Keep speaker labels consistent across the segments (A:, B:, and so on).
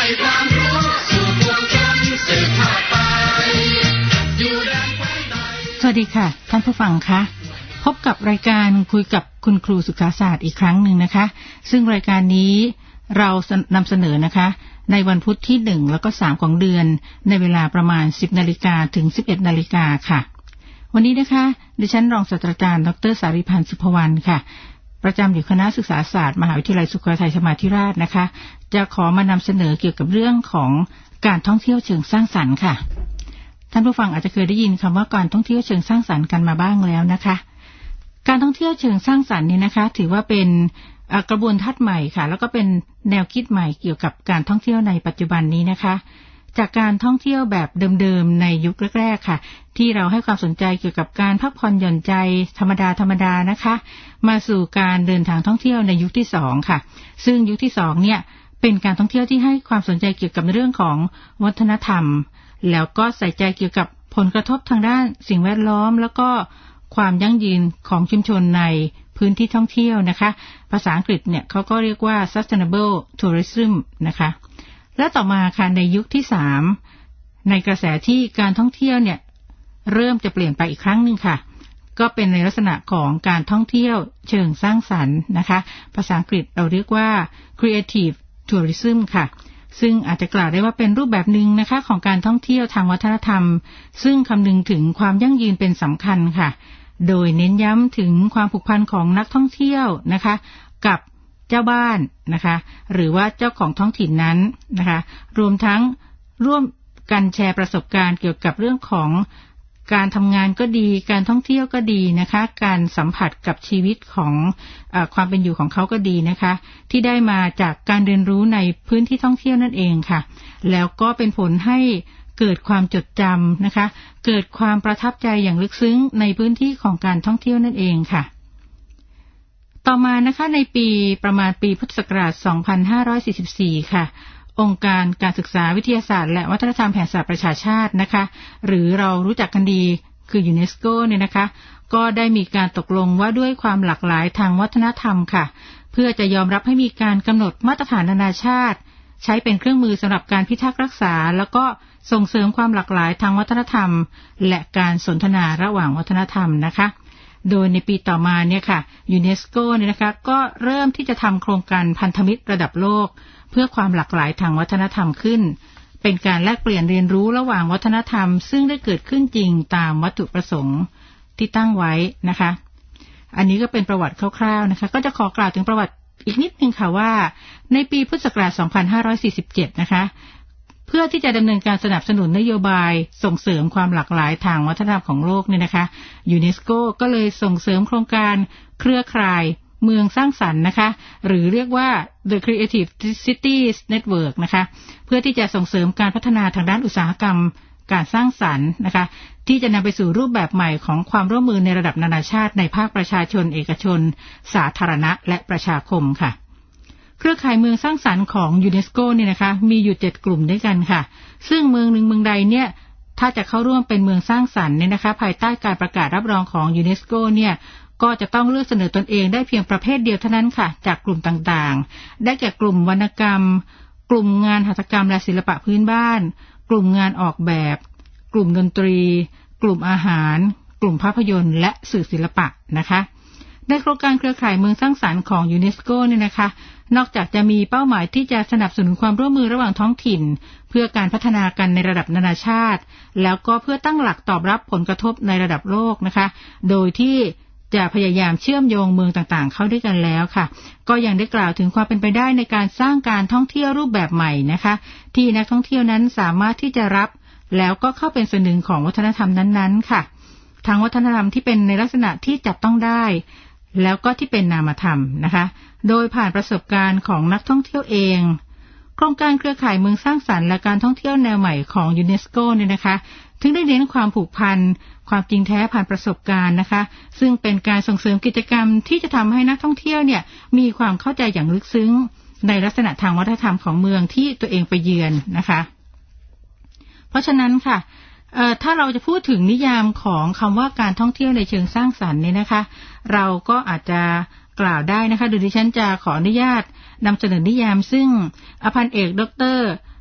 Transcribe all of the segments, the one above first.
A: ความรู้สู่ปวงชนสืบทอดไปอยู่แดนแคว้นใดสวัสดีค่ะท่านผู้ฟังคะพบกับรายการคุยกับคุณครูสุขาศาสตร์อีกครั้งหนึ่งนะคะซึ่งรายการนี้เรานำเสนอนะคะในวันพุธที่1แล้วก็3ของเดือนในเวลาประมาณ 10:00 นถึง 11:00 นค่ะวันนี้นะคะดิฉันรองศาสตราจารย์ดร.สาริพันธ์สุภวรรณค่ะประจำอยู่คณะศึกษาศาสตร์มหาวิทยาลัยสุโขทัยธรรมาธิราชนะคะจะขอมานำเสนอเกี่ยวกับเรื่องของการท่องเที่ยวเชิงสร้างสรรค์ค่ะท่านผู้ฟังอาจจะเคยได้ยินคำว่าการท่องเที่ยวเชิงสร้างสรรค์กันมาบ้างแล้วนะคะการท่องเที่ยวเชิงสร้างสรรค์นี่นะคะถือว่าเป็นกระบวนทัศน์ใหม่ค่ะแล้วก็เป็นแนวคิดใหม่เกี่ยวกับการท่องเที่ยวในปัจจุบันนี้นะคะจากการท่องเที่ยวแบบเดิมๆในยุคแรกๆค่ะที่เราให้ความสนใจเกี่ยวกับการพักผ่อนหย่อนใจธรรมดานะคะมาสู่การเดินทางท่องเที่ยวในยุคที่2ค่ะซึ่งยุคที่2เนี่ยเป็นการท่องเที่ยวที่ให้ความสนใจเกี่ยวกับเรื่องของวัฒนธรรมแล้วก็ใส่ใจเกี่ยวกับผลกระทบทางด้านสิ่งแวดล้อมแล้วก็ความยั่งยืนของชุมชนในพื้นที่ท่องเที่ยวนะคะภาษาอังกฤษเนี่ยเขาก็เรียกว่า sustainable tourism นะคะและต่อมาค่ะในยุคที่3ในกระแสที่การท่องเที่ยวเนี่ยเริ่มจะเปลี่ยนไปอีกครั้งนึงค่ะก็เป็นในลักษณะของการท่องเที่ยวเชิงสร้างสรรค์นะคะภาษาอังกฤษเราเรียกว่า creative tourism ค่ะซึ่งอาจจะกล่าวได้ว่าเป็นรูปแบบนึงนะคะของการท่องเที่ยวทางวัฒนธรรมซึ่งคำนึงถึงความยั่งยืนเป็นสำคัญค่ะโดยเน้นย้ำถึงความผูกพันของนักท่องเที่ยวนะคะกับเจ้าบ้านนะคะหรือว่าเจ้าของท้องถิ่นนั้นนะคะรวมทั้งร่วมกันแชร์ประสบการณ์เกี่ยวกับเรื่องของการทำงานก็ดีการท่องเที่ยวก็ดีนะคะการสัมผัสกับชีวิตของความเป็นอยู่ของเขาก็ดีนะคะที่ได้มาจากการเรียนรู้ในพื้นที่ท่องเที่ยวนั่นเองค่ะแล้วก็เป็นผลให้เกิดความจดจำนะคะเกิดความประทับใจอย่างลึกซึ้งในพื้นที่ของการท่องเที่ยวนั่นเองค่ะต่อมานะคะในประมาณปีพุทธศักราช 2544 ค่ะองค์การการศึกษาวิทยาศาสตร์และวัฒนธรรมแห่งสหประชาชาตินะคะหรือเรารู้จักกันดีคือยูเนสโกเนี่ยนะคะก็ได้มีการตกลงว่าด้วยความหลากหลายทางวัฒนธรรมค่ะเพื่อจะยอมรับให้มีการกำหนดมาตรฐานนานาชาติใช้เป็นเครื่องมือสำหรับการพิทักษ์รักษาแล้วก็ส่งเสริมความหลากหลายทางวัฒนธรรมและการสนทนาระหว่างวัฒนธรรมนะคะโดยในปีต่อมาเนี่ยค่ะยูเนสโกเนี่ยนะคะก็เริ่มที่จะทำโครงการพันธมิตรระดับโลกเพื่อความหลากหลายทางวัฒนธรรมขึ้นเป็นการแลกเปลี่ยนเรียนรู้ระหว่างวัฒนธรรมซึ่งได้เกิดขึ้นจริงตามวัตถุประสงค์ที่ตั้งไว้นะคะอันนี้ก็เป็นประวัติคร่าวๆนะคะก็จะขอกล่าวถึงประวัติอีกนิดนึงค่ะว่าในปีพุทธศักราช 2547 นะคะเพื่อที่จะดำเนินการสนับสนุนนโยบายส่งเสริมความหลากหลายทางวัฒนธรรมของโลกเนี่ยนะคะยูเนสโกก็เลยส่งเสริมโครงการเครือข่ายเมืองสร้างสรรค์นะคะหรือเรียกว่า The Creative Cities Network นะคะเพื่อที่จะส่งเสริมการพัฒนาทางด้านอุตสาหกรรมการสร้างสรรค์นะคะที่จะนำไปสู่รูปแบบใหม่ของความร่วมมือในระดับนานาชาติในภาคประชาชนเอกชนสาธารณะและประชาคมค่ะเครือข่ายเมืองสร้างสรรค์ของยูเนสโกเนี่ยนะคะมีอยู่7กลุ่มด้วยกันค่ะซึ่งเมืองหนึ่งเมืองใดเนี่ยถ้าจะเข้าร่วมเป็นเมืองสร้างสรรค์เนี่ยนะคะภายใต้การประกาศรับรองของยูเนสโกเนี่ยก็จะต้องเลือกเสนอตนเองได้เพียงประเภทเดียวเท่านั้นค่ะจากกลุ่มต่างๆได้แก่กลุ่มวรรณกรรมกลุ่มงานหัตถกรรมและศิลปะพื้นบ้านกลุ่มงานออกแบบกลุ่มดนตรีกลุ่มอาหารกลุ่มภาพยนตร์และสื่อศิลปะนะคะในโครงการเครือข่ายเมืองสร้างสรรค์ของยูเนสโกเนี่ยนะคะนอกจากจะมีเป้าหมายที่จะสนับสนุนความร่วมมือระหว่างท้องถิ่นเพื่อการพัฒนากันในระดับนานาชาติแล้วก็เพื่อตั้งหลักตอบรับผลกระทบในระดับโลกนะคะโดยที่จะพยายามเชื่อมโยงเมืองต่างๆเข้าด้วยกันแล้วค่ะก็ยังได้กล่าวถึงความเป็นไปได้ในการสร้างการท่องเที่ยวรูปแบบใหม่นะคะที่นักท่องเที่ยวนั้นสามารถที่จะรับแล้วก็เข้าเป็นส่วนหนึ่งของวัฒนธรรมนั้นๆค่ะทั้งวัฒนธรรมที่เป็นในลักษณะที่จับต้องได้แล้วก็ที่เป็นนามธรรมนะคะโดยผ่านประสบการณ์ของนักท่องเที่ยวเองโครงการเครือข่ายเมืองสร้างสรรค์และการท่องเที่ยวแนวใหม่ของยูเนสโกเนี่ยนะคะถึงได้เน้นความผูกพันความจริงแท้ผ่านประสบการณ์นะคะซึ่งเป็นการส่งเสริมกิจกรรมที่จะทำให้นักท่องเที่ยวเนี่ยมีความเข้าใจอย่างลึกซึ้งในลักษณะทางวัฒนธรรมของเมืองที่ตัวเองไปเยือนนะคะเพราะฉะนั้นค่ะถ้าเราจะพูดถึงนิยามของคำว่าการท่องเที่ยวในเชิงสร้างสรรค์เนี่ยนะคะเราก็อาจจะกล่าวได้นะคะโดยดิฉันจะขออนุญาตนำเสนอนิยามซึ่งพันเอกดร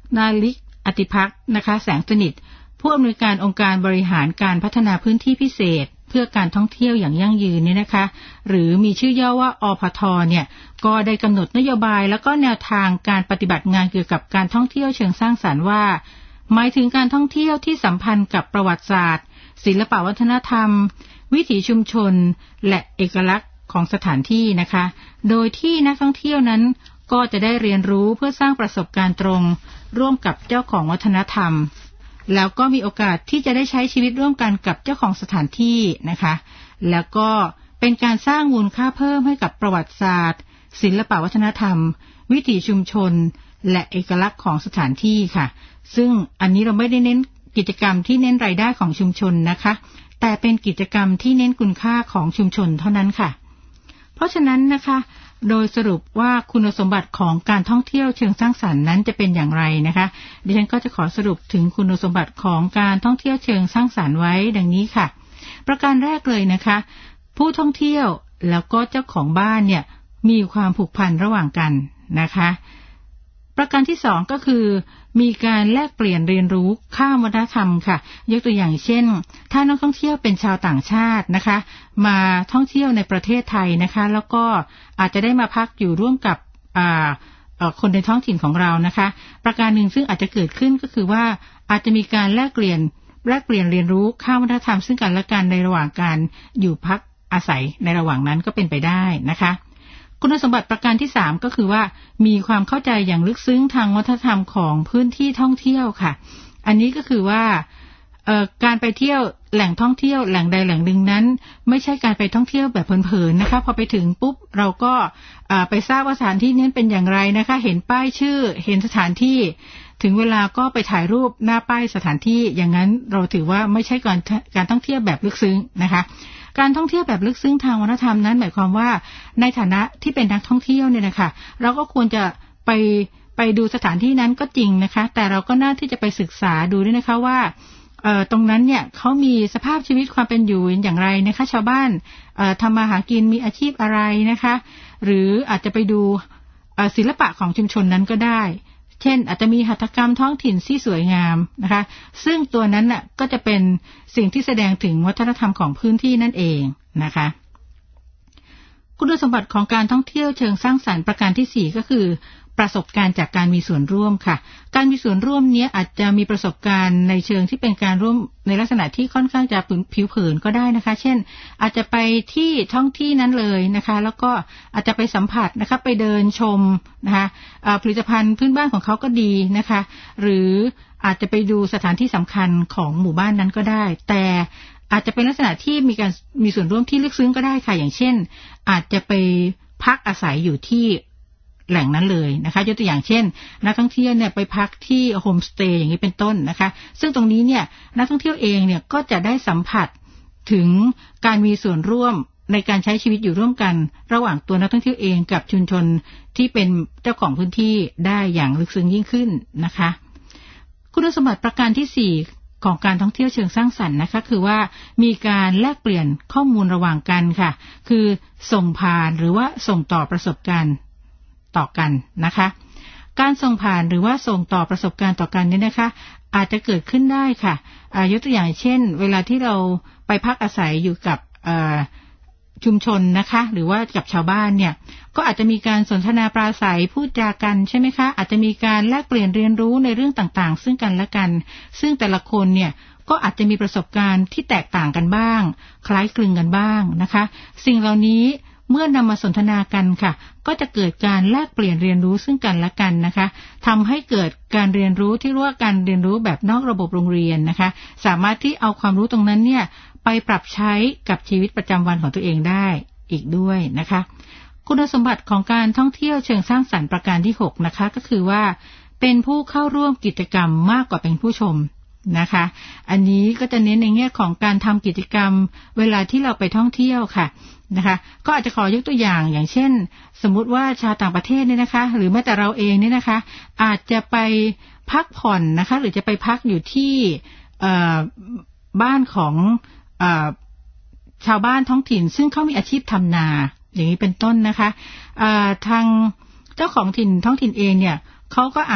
A: นาลิกอติภักษ์นะคะแสงสนิทผู้อำนวยการองค์การบริหารการพัฒนาพื้นที่พิเศษเพื่อการท่องเที่ยวอย่างยั่งยืนเนี่ยนะคะหรือมีชื่อย่อว่าอพท.เนี่ยก็ได้กำหนดนโยบายแล้วก็แนวทางการปฏิบัติงานเกี่ยวกับการท่องเที่ยวเชิงสร้างสรรค์ว่าหมายถึงการท่องเที่ยวที่สัมพันธ์กับประวัติศาสตร์ศิลปวัฒนธรรมวิถีชุมชนและเอกลักษณ์ของสถานที่นะคะโดยที่นักท่องเที่ยวนั้นก็จะได้เรียนรู้เพื่อสร้างประสบการณ์ตรงร่วมกับเจ้าของวัฒนธรรมแล้วก็มีโอกาสที่จะได้ใช้ชีวิตร่วมกันกับเจ้าของสถานที่นะคะแล้วก็เป็นการสร้างมูลค่าเพิ่มให้กับประวัติศาสตร์ศิลปวัฒนธรรมวิถีชุมชนและเอกลักษณ์ของสถานที่ค่ะซึ่งอันนี้เราไม่ได้เน้นกิจกรรมที่เน้นรายได้ของชุมชนนะคะแต่เป็นกิจกรรมที่เน้นคุณค่าของชุมชนเท่านั้นค่ะเพราะฉะนั้นนะคะโดยสรุปว่าคุณสมบัติของการท่องเที่ยวเชิงสร้างสรรค์นั้นจะเป็นอย่างไรนะคะดิฉันก็จะขอสรุปถึงคุณสมบัติของการท่องเที่ยวเชิงสร้างสรรค์ไว้ดังนี้ค่ะประการแรกเลยนะคะผู้ท่องเที่ยวแล้วก็เจ้าของบ้านเนี่ยมีความผูกพันระหว่างกันนะคะประการที่สองก็คือมีการแลกเปลี่ยนเรียนรู้ข้ามวัฒนธรรมค่ะยกตัวอย่างเช่นถ้านักท่องเที่ยวเป็นชาวต่างชาตินะคะมาท่องเที่ยวในประเทศไทยนะคะแล้วก็อาจจะได้มาพักอยู่ร่วมกับคนในท้องถิ่นของเรานะคะประการหนึ่งซึ่งอาจจะเกิดขึ้นก็คือว่าอาจจะมีการแลกเปลี่ยนเรียนรู้ข้ามวัฒนธรรมซึ่งกันและกันในระหว่างการอยู่พักอาศัยในระหว่างนั้นก็เป็นไปได้นะคะคุณสมบัติประการที่3ก็คือว่ามีความเข้าใจอย่างลึกซึ้งทางวัฒนธรรมของพื้นที่ท่องเที่ยวค่ะอันนี้ก็คือว่าการไปเที่ยวแหล่งท่องเที่ยวแหล่งใดแหล่งหนึ่งนั้นไม่ใช่การไปท่องเที่ยวแบบเพลินๆนะคะพอไปถึงปุ๊บเราก็ไปทราบว่าสถานที่นี้เป็นอย่างไรนะคะเห็นป้ายชื่อเห็นสถานที่ถึงเวลาก็ไปถ่ายรูปหน้าป้ายสถานที่อย่างนั้นเราถือว่าไม่ใช่การท่องเที่ยวแบบลึกซึ้งนะคะการท่องเที่ยวแบบลึกซึ้งทางวัฒนธรรมนั้นหมายความว่าในฐานะที่เป็นนักท่องเที่ยวเนี่ยนะคะเราก็ควรจะไปดูสถานที่นั้นก็จริงนะคะแต่เราก็น่าที่จะไปศึกษาดูด้วยนะคะว่าตรงนั้นเนี่ยเขามีสภาพชีวิตความเป็นอยู่อย่างไรนะคะชาวบ้านทำมาหากินมีอาชีพอะไรนะคะหรืออาจจะไปดูศิลปะของชุมชนนั้นก็ได้เช่นอาจจะมีหัตถกรรมท้องถิ่นที่สวยงามนะคะซึ่งตัวนั้นน่ะก็จะเป็นสิ่งที่แสดงถึงวัฒนธรรมของพื้นที่นั่นเองนะคะคุณสมบัติของการท่องเที่ยวเชิงสร้างสรรค์ประการที่4ก็คือประสบการณ์จากการมีส่วนร่วมค่ะการมีส่วนร่วมนี้อาจจะมีประสบการณ์ในเชิงที่เป็นการร่วมในลักษณะที่ค่อนข้างจะผิวเผินก็ได้นะคะเช่นอาจจะไปที่ท้องที่นั้นเลยนะคะแล้วก็อาจจะไปสัมผัสนะคะไปเดินชมนะคะผลิตภัณฑ์พื้นบ้านของเขาก็ดีนะคะหรืออาจจะไปดูสถานที่สำคัญของหมู่บ้านนั้นก็ได้แต่อาจจะเป็นลักษณะที่มีส่วนร่วมที่ลึกซึ้งก็ได้ค่ะอย่างเช่นอาจจะไปพักอาศัยอยู่ที่แหล่งนั้นเลยนะคะยกตัวอย่างเช่นนักท่องเที่ยวเนี่ยไปพักที่โฮมสเตย์อย่างนี้เป็นต้นนะคะซึ่งตรงนี้เนี่ยนักท่องเที่ยวเองเนี่ยก็จะได้สัมผัสถึงการมีส่วนร่วมในการใช้ชีวิตอยู่ร่วมกันระหว่างตัวนักท่องเที่ยวเองกับชุมชนที่เป็นเจ้าของพื้นที่ได้อย่างลึกซึ้งยิ่งขึ้นนะคะคุณสมบัติประการที่4ของการท่องเที่ยวเชิงสร้างสรรค์นะคะคือว่ามีการแลกเปลี่ยนข้อมูลระหว่างกันค่ะคือส่งผ่านหรือว่าส่งต่อประสบการณ์ต่อกันนะคะการส่งผ่านหรือว่าส่งต่อประสบการณ์ต่อกันนี้นะคะอาจจะเกิดขึ้นได้ค่ะยกตัวอย่างเช่นเวลาที่เราไปพักอาศัยอยู่กับชุมชนนะคะหรือว่ากับชาวบ้านเนี่ยก็อาจจะมีการสนทนาปราศัยพูดจากันใช่ไหมคะอาจจะมีการแลกเปลี่ยนเรียนรู้ในเรื่องต่างๆซึ่งกันและกันซึ่งแต่ละคนเนี่ยก็อาจจะมีประสบการณ์ที่แตกต่างกันบ้างคล้ายคลึงกันบ้างนะคะสิ่งเหล่านี้เมื่อนำมาสนทนากันค่ะก็จะเกิดการแลกเปลี่ยนเรียนรู้ซึ่งกันและกันนะคะทำให้เกิดการเรียนรู้ที่เรียกว่าการเรียนรู้แบบนอกระบบโรงเรียนนะคะสามารถที่เอาความรู้ตรงนั้นเนี่ยไปปรับใช้กับชีวิตประจำวันของตัวเองได้อีกด้วยนะคะคุณสมบัติของการท่องเที่ยวเชิงสร้างสรรค์ประการที่6นะคะก็คือว่าเป็นผู้เข้าร่วมกิจกรรมมากกว่าเป็นผู้ชมนะคะอันนี้ก็จะเน้นในแง่ของการทำกิจกรรมเวลาที่เราไปท่องเที่ยวค่ะนะคะก็อาจจะขอยกตัวอย่างเช่นสมมุติว่าชาวต่างประเทศเนี่ยนะคะหรือแม้แต่เราเองเนี่ยนะคะอาจจะไปพักผ่อนนะคะหรือจะไปพักอยู่ที่บ้านของชาวบ้านท้องถิ่นซึ่งเขามีอาชีพทำนาอย่างนี้เป็นต้นนะคะทางเจ้าของถิ่นท้องถิ่นเองเนี่ยเขาก็อาจ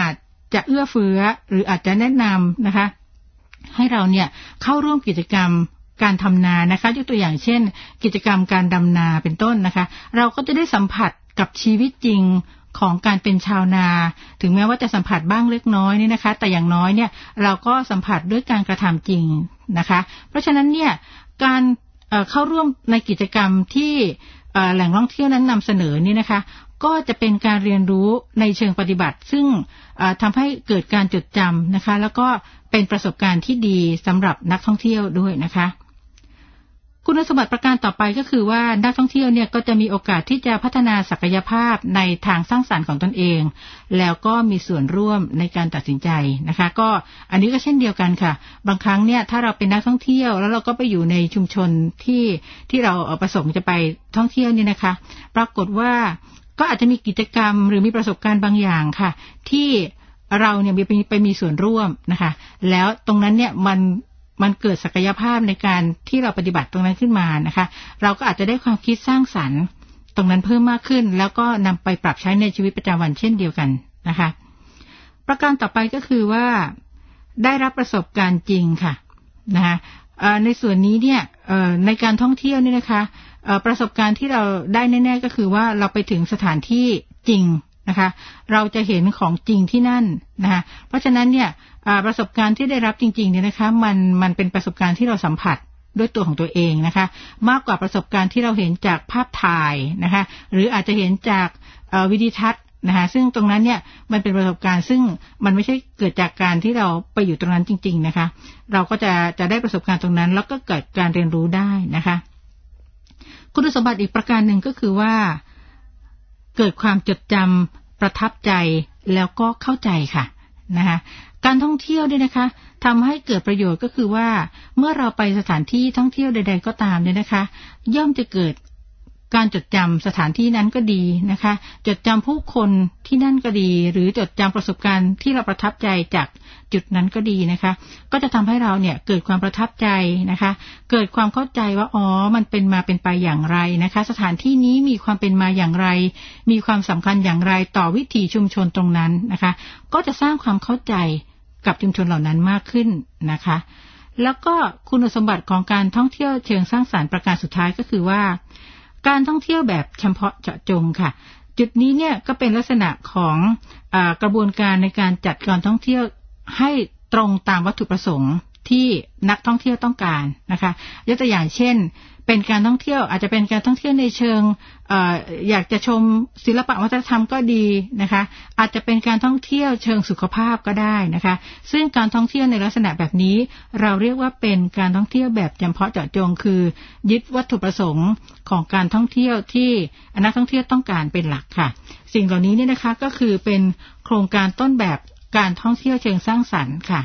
A: จะเอื้อเฟื้อหรืออาจจะแนะนำนะคะให้เราเนี่ยเข้าร่วมกิจกรรมการทำนานะคะยกตัวอย่างเช่นกิจกรรมการดำนาเป็นต้นนะคะเราก็จะได้สัมผัสกับชีวิตจริงของการเป็นชาวนาถึงแม้ว่าจะสัมผัสบ้างเล็กน้อยนี่นะคะแต่อย่างน้อยเนี่ยเราก็สัมผัสด้วยการกระทำจริงนะคะเพราะฉะนั้นเนี่ยการเข้าร่วมในกิจกรรมที่แหล่งท่องเที่ยวนั้นนำเสนอนี่นะคะก็จะเป็นการเรียนรู้ในเชิงปฏิบัติซึ่งทำให้เกิดการจดจำนะคะแล้วก็เป็นประสบการณ์ที่ดีสำหรับนักท่องเที่ยวด้วยนะคะคุณสมบัติประการต่อไปก็คือว่านักท่องเที่ยวเนี่ยก็จะมีโอกาสที่จะพัฒนาศักยภาพในทางสร้างสรรค์ของตนเองแล้วก็มีส่วนร่วมในการตัดสินใจนะคะก็อันนี้ก็เช่นเดียวกันค่ะบางครั้งเนี่ยถ้าเราเป็นนักท่องเที่ยวแล้วเราก็ไปอยู่ในชุมชนที่เราประสงค์จะไปท่องเที่ยวนี่นะคะปรากฏว่าก็อาจจะมีกิจกรรมหรือมีประสบการณ์บางอย่างค่ะที่เราเนี่ยไปมีส่วนร่วมนะคะแล้วตรงนั้นเนี่ยมันเกิดศักยภาพในการที่เราปฏิบัติตรงนั้นขึ้นมานะคะเราก็อาจจะได้ความคิดสร้างสรรค์ตรงนั้นเพิ่มมากขึ้นแล้วก็นำไปปรับใช้ในชีวิตประจำวันเช่นเดียวกันนะคะประการต่อไปก็คือว่าได้รับประสบการณ์จริงค่ะนะคะในส่วนนี้เนี่ยในการท่องเที่ยวนี่นะคะประสบการณ์ที่เราได้แน่ๆก็คือว่าเราไปถึงสถานที่จริงนะคะเราจะเห็นของจริงที่นั่นนะคะเพราะฉะนั้นเนี่ยประสบการณ์ที่ได้รับจริงๆเนี่ยนะคะมันเป็นประสบการณ์ที่เราสัมผัสด้วยตัวของตัวเองนะคะมากกว่าประสบการณ์ที่เราเห็นจากภาพถ่ายนะคะหรืออาจจะเห็นจากวิดีทัศน์นะคะซึ่งตรงนั้นเนี่ยมันเป็นประสบการณ์ซึ่งมันไม่ใช่เกิดจากการที่เราไปอยู่ตรงนั้นจริงๆนะคะเราก็จะได้ประสบการณ์ตรงนั้นแล้วก็เกิดการเรียนรู้ได้นะคะคุณสมบัติอีกประการหนึ่งก็คือว่าเกิดความจดจำประทับใจแล้วก็เข้าใจค่ะนะคะการท่องเที่ยวด้วยนะคะทำให้เกิดประโยชน์ก็คือว่าเมื่อเราไปสถานที่ท่องเที่ยวใดๆก็ตามเนี่ยนะคะย่อมจะเกิดการจดจำสถานที่นั้นก็ดีนะคะจดจำผู้คนที่นั่นก็ดีหรือจดจำประสบการณ์ที่เราประทับใจจากจุดนั้นก็ดีนะคะก็จะทำให้เราเนี่ยเกิดความประทับใจนะคะเกิดความเข้าใจว่าอ๋อมันเป็นมาเป็นไปอย่างไรนะคะสถานที่นี้มีความเป็นมาอย่างไรมีความสำคัญอย่างไรต่อวิถีชุมชนตรงนั้นนะคะก็จะสร้างความเข้าใจกับชุมชนเหล่านั้นมากขึ้นนะคะแล้วก็คุณสมบัติของการท่องเที่ยวเชิงสร้างสรรค์ประการสุดท้ายก็คือว่าการท่องเที่ยวแบบเฉพาะเจาะจงค่ะจุดนี้เนี่ยก็เป็นลักษณะของกระบวนการในการจัดการท่องเที่ยวให้ตรงตามวัตถุประสงค์ที่นักท่องเที่ยวต้องการนะคะยกตัวอย่างเช่นเป็นการท่องเที่ยวอาจจะเป็นการท่องเที่ยวในเชิงอยากจะชมศิลปะวัฒนธรรมก็ดีนะคะอาจจะเป็นการท่องเที่ยวเชิงสุขภาพก็ได้นะคะซึ่งการท่องเที่ยวในลักษณะแบบนี้เราเรียกว่าเป็นการท่องเที่ยวแบบเฉพาะเจาะจงคือยึดวัตถุประสงค์ของการท่องเที่ยวที่นักท่องเที่ยวต้องการเป็นหลักค่ะสิ่งเหล่านี้เนี่ยนะคะก็คือเป็นโครงการต้นแบบการท่องเที่ยวเชิงสร้างสรรค์ค่ะ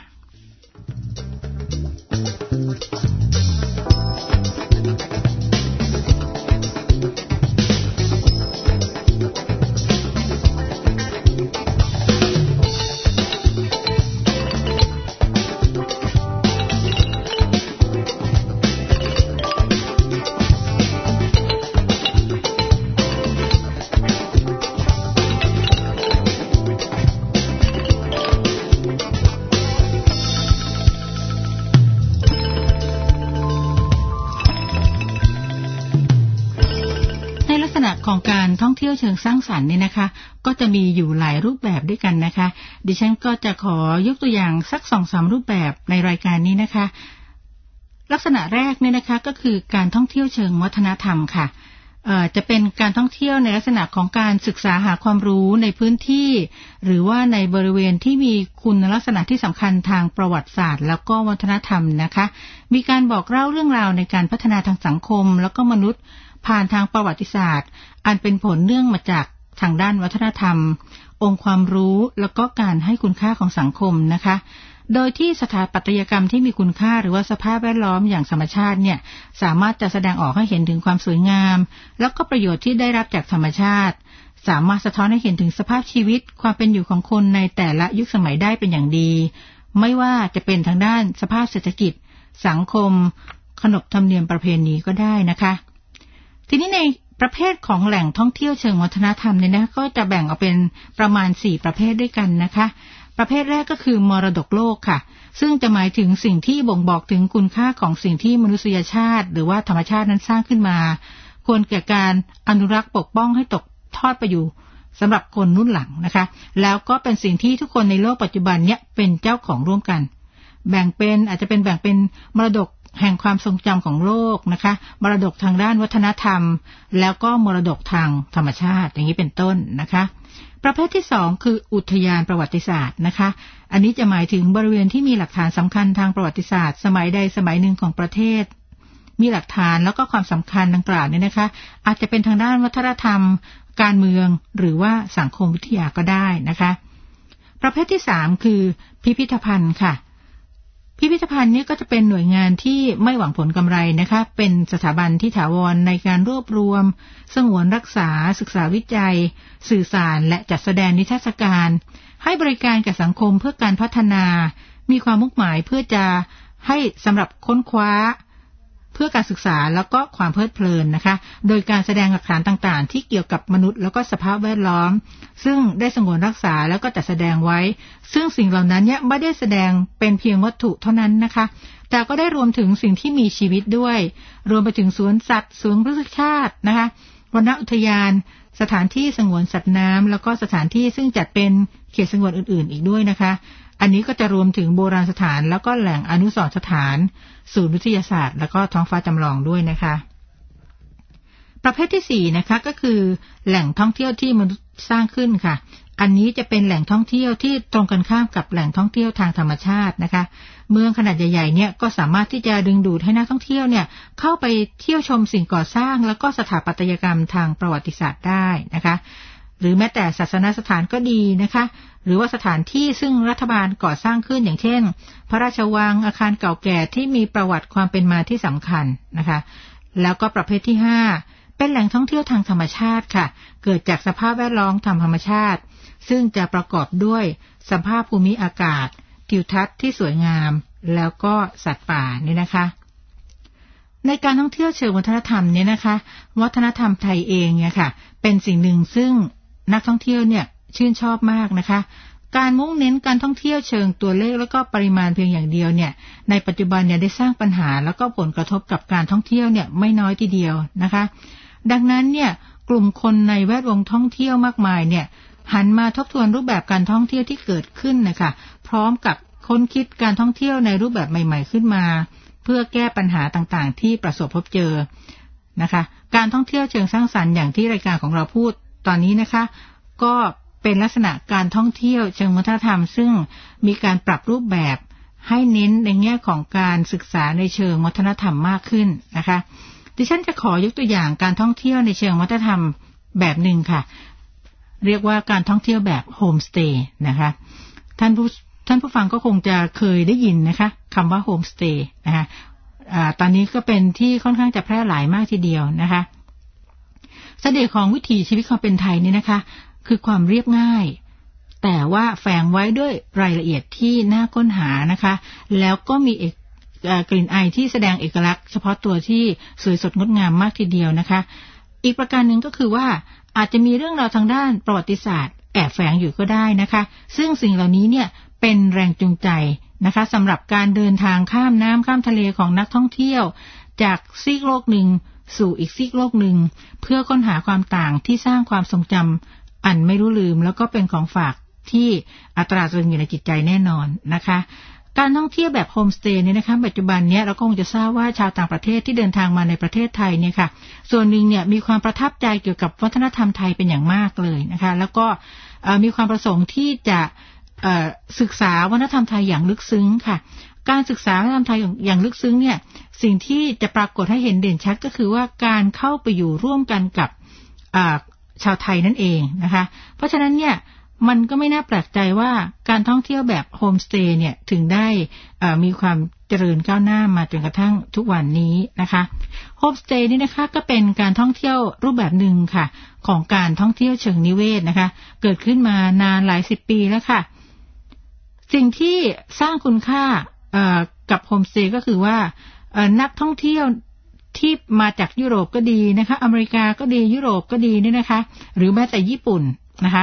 A: ของการท่องเที่ยวเชิงสร้างสรรค์เนี่ยนะคะก็จะมีอยู่หลายรูปแบบด้วยกันนะคะดิฉันก็จะขอยกตัวอย่างสัก 2-3 รูปแบบในรายการนี้นะคะลักษณะแรกเนี่ยนะคะก็คือการท่องเที่ยวเชิงวัฒนธรรมค่ะจะเป็นการท่องเที่ยวในลักษณะของการศึกษาหาความรู้ในพื้นที่หรือว่าในบริเวณที่มีคุณลักษณะที่สำคัญทางประวัติศาสตร์แล้วก็วัฒนธรรมนะคะมีการบอกเล่าเรื่องราวในการพัฒนาทางสังคมแล้วก็มนุษย์ผ่านทางประวัติศาสตร์อันเป็นผลเนื่องมาจากทางด้านวัฒนธรรมองค์ความรู้แล้วก็การให้คุณค่าของสังคมนะคะโดยที่สถาปัตยกรรมที่มีคุณค่าหรือว่าสภาพแวดล้อมอย่างธรรมชาติเนี่ยสามารถจะแสดงออกให้เห็นถึงความสวยงามแล้วก็ประโยชน์ที่ได้รับจากธรรมชาติสามารถสะท้อนให้เห็นถึงสภาพชีวิตความเป็นอยู่ของคนในแต่ละยุคสมัยได้เป็นอย่างดีไม่ว่าจะเป็นทางด้านสภาพเศรษฐกิจสังคมขนบธรรมเนียมประเพณีก็ได้นะคะทีนี้ในประเภทของแหล่งท่องเที่ยวเชิงวัฒนธรรมเนี่ยนะก็จะแบ่งออกเป็นประมาณ4ประเภทด้วยกันนะคะประเภทแรกก็คือมรดกโลกค่ะซึ่งจะหมายถึงสิ่งที่บ่งบอกถึงคุณค่าของสิ่งที่มนุษยชาติหรือว่าธรรมชาตินั้นสร้างขึ้นมาควรแก่การอนุรักษ์ปกป้องให้ตกทอดไปอยู่สำหรับคนรุ่นหลังนะคะแล้วก็เป็นสิ่งที่ทุกคนในโลกปัจจุบันเนี้ยเป็นเจ้าของร่วมกันอาจจะแบ่งเป็นมรดกแห่งความทรงจำของโลกนะคะมรดกทางด้านวัฒนธรรมแล้วก็มรดกทางธรรมชาติอย่างนี้เป็นต้นนะคะประเภทที่2คืออุทยานประวัติศาสตร์นะคะอันนี้จะหมายถึงบริเวณที่มีหลักฐานสำคัญทางประวัติศาสตร์สมัยใดสมัยหนึ่งของประเทศมีหลักฐานแล้วก็ความสำคัญดังกล่าวนี้นะคะอาจจะเป็นทางด้านวัฒนธรรมการเมืองหรือว่าสังคมวิทยาก็ได้นะคะประเภทที่3คือพิพิธภัณฑ์ค่ะพิพิธภัณฑ์นี้ก็จะเป็นหน่วยงานที่ไม่หวังผลกำไรนะคะเป็นสถาบันที่ถาวรในการรวบรวมสงวนรักษาศึกษาวิจัยสื่อสารและจัดแสดงนิทรรศการให้บริการแก่สังคมเพื่อการพัฒนามีความมุ่งหมายเพื่อจะให้สำหรับค้นคว้าเพื่อการศึกษาแล้วก็ความเพลิดเพลินนะคะโดยการแสดงหลักฐานต่างๆที่เกี่ยวกับมนุษย์แล้วก็สภาพแวดล้อมซึ่งได้สงวนรักษาแล้วก็จัดแสดงไว้ซึ่งสิ่งเหล่านั้นเนี่ยไม่ได้แสดงเป็นเพียงวัตถุเท่านั้นนะคะแต่ก็ได้รวมถึงสิ่งที่มีชีวิตด้วยรวมไปถึงสวนสัตว์สวนพฤกษชาตินะคะวรรณอุทยานสถานที่สงวนสัตว์น้ำแล้วก็สถานที่ซึ่งจัดเป็นเขตสงวนอื่นๆอีกด้วยนะคะอันนี้ก็จะรวมถึงโบราณสถานแล้วก็แหล่งอนุสรณ์สถานศูนย์วิทยาศาสตร์แล้วก็ท้องฟ้าจำลองด้วยนะคะประเภทที่4นะคะก็คือแหล่งท่องเที่ยวที่มนุษย์สร้างขึ้นค่ะอันนี้จะเป็นแหล่งท่องเที่ยวที่ตรงกันข้ามกับแหล่งท่องเที่ยวทางธรรมชาตินะคะเมืองขนาดใหญ่ๆเนี่ยก็สามารถที่จะดึงดูดให้นักท่องเที่ยวเนี่ยเข้าไปเที่ยวชมสิ่งก่อสร้างแล้วก็สถาปัตยกรรมทางประวัติศาสตร์ได้นะคะหรือแม้แต่ศาสนสถานก็ดีนะคะหรือว่าสถานที่ซึ่งรัฐบาลก่อสร้างขึ้นอย่างเช่นพระราชวังอาคารเก่าแก่ที่มีประวัติความเป็นมาที่สำคัญนะคะแล้วก็ประเภทที่5เป็นแหล่งท่องเที่ยวทางธรรมชาติค่ะเกิดจากสภาพแวดล้อมธรรมชาติซึ่งจะประกอบด้วยสภาพภูมิอากาศทิวทัศน์ที่สวยงามแล้วก็สัตว์ป่านี่นะคะในการท่องเที่ยวเชิงวัฒนธรรมเนี่ยนะคะวัฒนธรรมไทยเองเนี่ยค่ะเป็นสิ่งหนึ่งซึ่งนักท่องเที่ยวเนี่ยชื่นชอบมากนะคะการมุ่งเน้นการท่องเที่ยวเชิงตัวเลขแล้วก็ปริมาณเพียงอย่างเดียวเนี่ยในปัจจุบันเนี่ยได้สร้างปัญหาแล้วก็ผลกระทบกับการท่องเที่ยวเนี่ยไม่น้อยทีเดียวนะคะดังนั้นเนี่ยกลุ่มคนในแวดวงท่องเที่ยวมากมายเนี่ยหันมาทบทวนรูปแบบการท่องเที่ยวที่เกิดขึ้นนะคะพร้อมกับค้นคิดการท่องเที่ยวในรูปแบบใหม่ๆขึ้นมาเพื่อแก้ปัญหาต่างๆที่ประสบพบเจอนะคะการท่องเที่ยวเชิงสร้างสรรค์อย่างที่รายการของเราพูดตอนนี้นะคะก็เป็นลักษณะการท่องเที่ยวเชิงวัฒนธรรมซึ่งมีการปรับรูปแบบให้เน้นในแง่ของการศึกษาในเชิงวัฒนธรรมมากขึ้นนะคะดิฉันจะขอยกตัวอย่างการท่องเที่ยวในเชิงวัฒนธรรมแบบหนึ่งค่ะเรียกว่าการท่องเที่ยวแบบโฮมสเตย์นะคะท่านผู้ฟังก็คงจะเคยได้ยินนะคะคำว่าโฮมสเตย์นะคะตอนนี้ก็เป็นที่ค่อนข้างจะแพร่หลายมากทีเดียวนะคะเสน่ห์ของวิถีชีวิตความเป็นไทยนี่นะคะคือความเรียบง่ายแต่ว่าแฝงไว้ด้วยรายละเอียดที่น่าค้นหานะคะแล้วก็มีกลิ่นอายที่แสดงเอกลักษณ์เฉพาะตัวที่สวยสดงดงามมากทีเดียวนะคะอีกประการหนึ่งก็คือว่าอาจจะมีเรื่องราวทางด้านประวัติศาสตร์แอบแฝงอยู่ก็ได้นะคะซึ่งสิ่งเหล่านี้เนี่ยเป็นแรงจูงใจนะคะสำหรับการเดินทางข้ามน้ำข้ามทะเลของนักท่องเที่ยวจากซีกโลกหนึ่งสู่อีกซีกโลกหนึ่งเพื่อค้นหาความต่างที่สร้างความทรงจำอันไม่รู้ลืมแล้วก็เป็นของฝากที่ตราตรึงอยู่ในจิตใจแน่นอนนะคะการท่องเที่ยวแบบโฮมสเตย์เนี่ยนะคะปัจจุบันนี้เราคงจะทราบว่าชาวต่างประเทศที่เดินทางมาในประเทศไทยเนี่ยค่ะส่วนหนึ่งเนี่ยมีความประทับใจเกี่ยวกับวัฒนธรรมไทยเป็นอย่างมากเลยนะคะแล้วก็มีความประสงค์ที่จะศึกษาวัฒนธรรมไทยอย่างลึกซึ้งค่ะการศึกษาวัฒนธรรมไทยอย่างลึกซึ้งเนี่ยสิ่งที่จะปรากฏให้เห็นเด่นชัดก็คือว่าการเข้าไปอยู่ร่วมกันกับชาวไทยนั่นเองนะคะเพราะฉะนั้นเนี่ยมันก็ไม่น่าแปลกใจว่าการท่องเที่ยวแบบโฮมสเตย์เนี่ยถึงได้มีความเจริญก้าวหน้ามาจนกระทั่งทุกวันนี้นะคะโฮมสเตย์นี่นะคะก็เป็นการท่องเที่ยวรูปแบบหนึ่งค่ะของการท่องเที่ยวเชิงนิเวศนะคะเกิดขึ้นมานานหลายสิบปีแล้วค่ะสิ่งที่สร้างคุณค่ากับโฮมสเตย์ก็คือว่านักท่องเที่ยวที่มาจากยุโรปก็ดีนะคะอเมริกาก็ดียุโรปก็ดีเนี่ยนะคะหรือแม้แต่ญี่ปุ่นนะคะ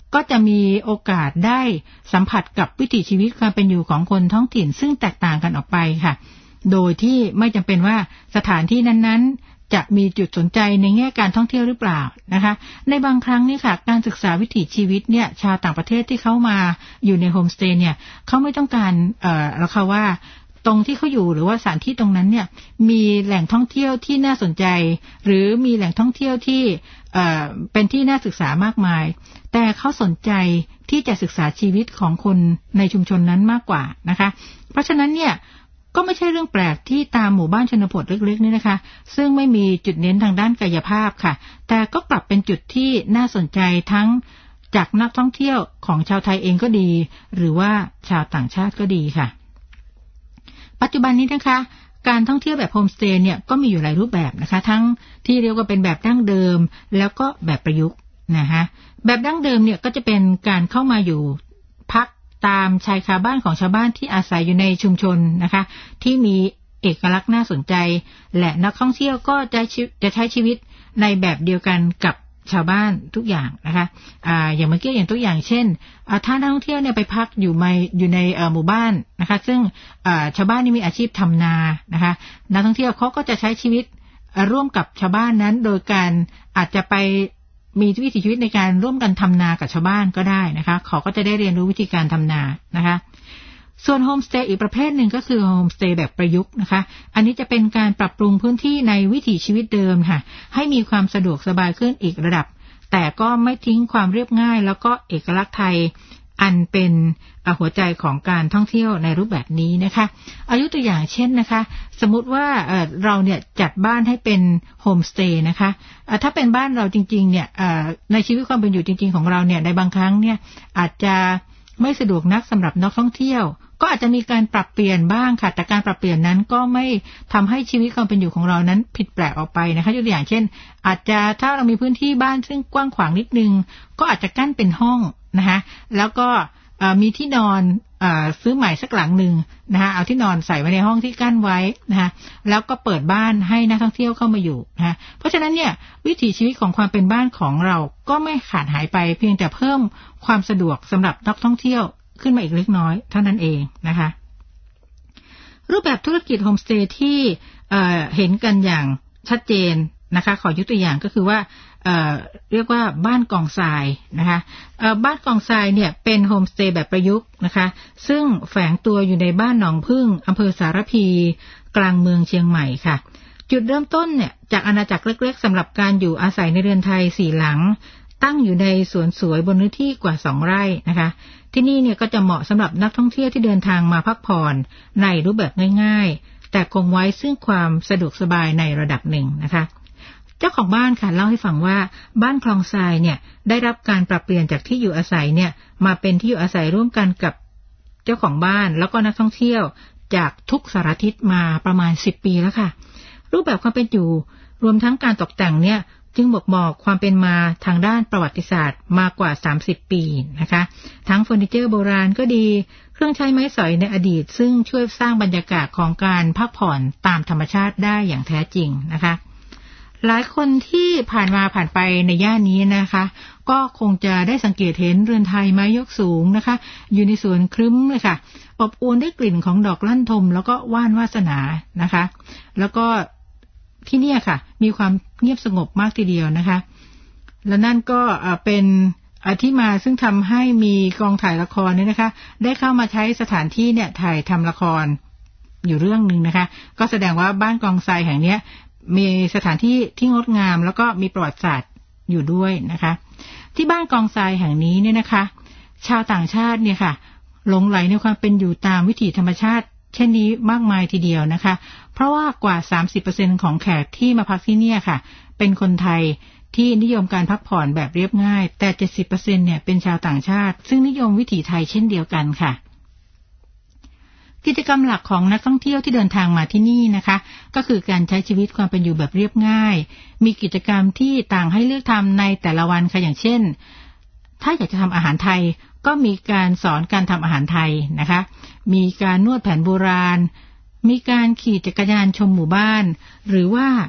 A: ก็จะมีโอกาสได้สัมผัสกับวิถีชีวิตความเป็นอยู่ของคนท้องถิ่นซึ่งแตกต่างกันออกไปค่ะโดยที่ไม่จำเป็นว่าสถานที่นั้นๆจะมีจุดสนใจในแง่การท่องเที่ยวหรือเปล่านะคะในบางครั้งนี่ค่ะการศึกษาวิถีชีวิตเนี่ยชาวต่างประเทศที่เขามาอยู่ในโฮมสเตย์เนี่ยเขาไม่ต้องการแล้วค่ะว่าตรงที่เขาอยู่หรือว่าสถานที่ตรงนั้นเนี่ยมีแหล่งท่องเที่ยวที่น่าสนใจหรือมีแหล่งท่องเที่ยวที่เป็นที่น่าศึกษามากมายแต่เขาสนใจที่จะศึกษาชีวิตของคนในชุมชนนั้นมากกว่านะคะเพราะฉะนั้นเนี่ยก็ไม่ใช่เรื่องแปลกที่ตามหมู่บ้านชนบทเล็กๆนี่นะคะซึ่งไม่มีจุดเน้นทางด้านกายภาพค่ะแต่ก็กลับเป็นจุดที่น่าสนใจทั้งจากนักท่องเที่ยวของชาวไทยเองก็ดีหรือว่าชาวต่างชาติก็ดีค่ะปัจจุบันนี้นะคะการท่องเที่ยวแบบโฮมสเตย์เนี่ยก็มีอยู่หลายรูปแบบนะคะทั้งที่เรียกว่าเป็นแบบดั้งเดิมแล้วก็แบบประยุกต์นะคะแบบดั้งเดิมเนี่ยก็จะเป็นการเข้ามาอยู่พักตามชายคาบ้านของชาวบ้านที่อาศัยอยู่ในชุมชนนะคะที่มีเอกลักษณ์น่าสนใจและนักท่องเที่ยวก็จะใช้ชีวิตในแบบเดียวกันกับชาวบ้านทุกอย่างนะคะอย่างเมื่อกี้อย่างตัวอย่างเช่นถ้านักท่องเที่ยวเนี่ยไปพักอยู่ในหมู่บ้านนะคะซึ่งชาวบ้านนี่มีอาชีพทำนานะคะนักท่องเที่ยวเขาก็จะใช้ชีวิตร่วมกับชาวบ้านนั้นโดยการอาจจะไปมีวิถีชีวิตในการร่วมกันทำนากับชาวบ้านก็ได้นะคะเขาก็จะได้เรียนรู้วิธีการทำนานะคะส่วนโฮมสเตย์อีกประเภทหนึ่งก็คือโฮมสเตย์แบบประยุกต์นะคะอันนี้จะเป็นการปรับปรุงพื้นที่ในวิถีชีวิตเดิมค่ะให้มีความสะดวกสบายขึ้นอีกระดับแต่ก็ไม่ทิ้งความเรียบง่ายแล้วก็เอกลักษณ์ไทยอันเป็นหัวใจของการท่องเที่ยวในรูปแบบนี้นะคะอายุตัวอย่างเช่นนะคะสมมุติว่าเราเนี่ยจัดบ้านให้เป็นโฮมสเตย์นะคะถ้าเป็นบ้านเราจริงๆเนี่ยในชีวิตความเป็นอยู่จริงๆของเราเนี่ยในบางครั้งเนี่ยอาจจะไม่สะดวกนักสำหรับนักท่องเที่ยวก็อาจจะมีการปรับเปลี่ยนบ้างค่ะแต่การปรับเปลี่ยนนั้นก็ไม่ทำให้ชีวิตความเป็นอยู่ของเรานั้นผิดแปลกออกไปนะคะยกตัวอย่างเช่นอาจจะถ้าเรามีพื้นที่บ้านซึ่งกว้างขวางนิดนึงก็อาจจะกั้นเป็นห้องนะคะแล้วก็มีที่นอนซื้อใหม่สักหลังหนึ่งนะคะเอาที่นอนใส่ไว้ในห้องที่กั้นไว้นะคะแล้วก็เปิดบ้านให้นักท่องเที่ยวเข้ามาอยู่นะคะเพราะฉะนั้นเนี่ยวิถีชีวิตของความเป็นบ้านของเราก็ไม่ขาดหายไปเพียงแต่เพิ่มความสะดวกสำหรับนักท่องเที่ยวขึ้นมาอีกเล็กน้อยเท่านั้นเองนะคะรูปแบบธุรกิจโฮมสเตย์ที่เห็นกันอย่างชัดเจนนะคะขอยกตัวอย่างก็คือว่าเรียกว่าบ้านกองทรายนะคะบ้านกองทรายเนี่ยเป็นโฮมสเตย์แบบประยุกต์นะคะซึ่งแฝงตัวอยู่ในบ้านหนองพึ่งอำเภอสารพีกลางเมืองเชียงใหม่ค่ะจุดเริ่มต้นเนี่ยจากอาณาจักรเล็กๆสำหรับการอยู่อาศัยในเรือนไทย4 หลังตั้งอยู่ในสวนสวยบนเนื้อที่กว่า2 ไร่นะคะที่นี่เนี่ยก็จะเหมาะสำหรับนักท่องเที่ยวที่เดินทางมาพักผ่อนในรูปแบบง่ายๆแต่คงไว้ซึ่งความสะดวกสบายในระดับหนึ่งนะคะเจ้าของบ้านค่ะเล่าให้ฟังว่าบ้านคลองทรายเนี่ยได้รับการปรับเปลี่ยนจากที่อยู่อาศัยเนี่ยมาเป็นที่อยู่อาศัยร่วมกันกับเจ้าของบ้านแล้วก็นักท่องเที่ยวจากทุกสารทิศมาประมาณ10 ปีแล้วค่ะรูปแบบความเป็นอยู่รวมทั้งการตกแต่งเนี่ยจึงบอกความเป็นมาทางด้านประวัติศาสตร์มากว่า30 ปีนะคะทั้งเฟอร์นิเจอร์โบราณก็ดีเครื่องใช้ไม้สอยในอดีตซึ่งช่วยสร้างบรรยากาศของการพักผ่อนตามธรรมชาติได้อย่างแท้จริงนะคะหลายคนที่ผ่านไปในย่านนี้นะคะก็คงจะได้สังเกตเห็นเรือนไทยไม้ยกสูงนะคะอยู่ในสวนครึ้มเลยค่ะอบอวลด้วยกลิ่นของดอกลั่นทมแล้วก็ว่านวาสนานะคะแล้วก็ที่นี่ค่ะมีความเงียบสงบมากทีเดียวนะคะและนั่นก็เป็นที่มาซึ่งทำให้มีกองถ่ายละครเนี่ยนะคะได้เข้ามาใช้สถานที่เนี่ยถ่ายทำละครอยู่เรื่องนึงนะคะก็แสดงว่าบ้านกองทรายแห่งนี้มีสถานที่ที่งดงามแล้วก็มีประวัติศาสตร์อยู่ด้วยนะคะที่บ้านกองทรายแห่งนี้เนี่ยนะคะชาวต่างชาติเนี่ยค่ะหลงไหลในความเป็นอยู่ตามวิถีธรรมชาติเช่นนี้มากมายทีเดียวนะคะเพราะว่ากว่า 30% ของแขกที่มาพักที่นี่ค่ะเป็นคนไทยที่นิยมการพักผ่อนแบบเรียบง่ายแต่ 70% เนี่ยเป็นชาวต่างชาติซึ่งนิยมวิถีไทยเช่นเดียวกันค่ะกิจกรรมหลักของนักท่องเที่ยวที่เดินทางมาที่นี่นะคะก็คือการใช้ชีวิตความเป็นอยู่แบบเรียบง่ายมีกิจกรรมที่ต่างให้เลือกทำในแต่ละวันค่ะอย่างเช่นถ้าอยากจะทำอาหารไทยก็มีการสอนการทำอาหารไทยนะคะมีการนวดแผนโบราณมีการขี่จักรยานชมหมู่บ้านหรือว่า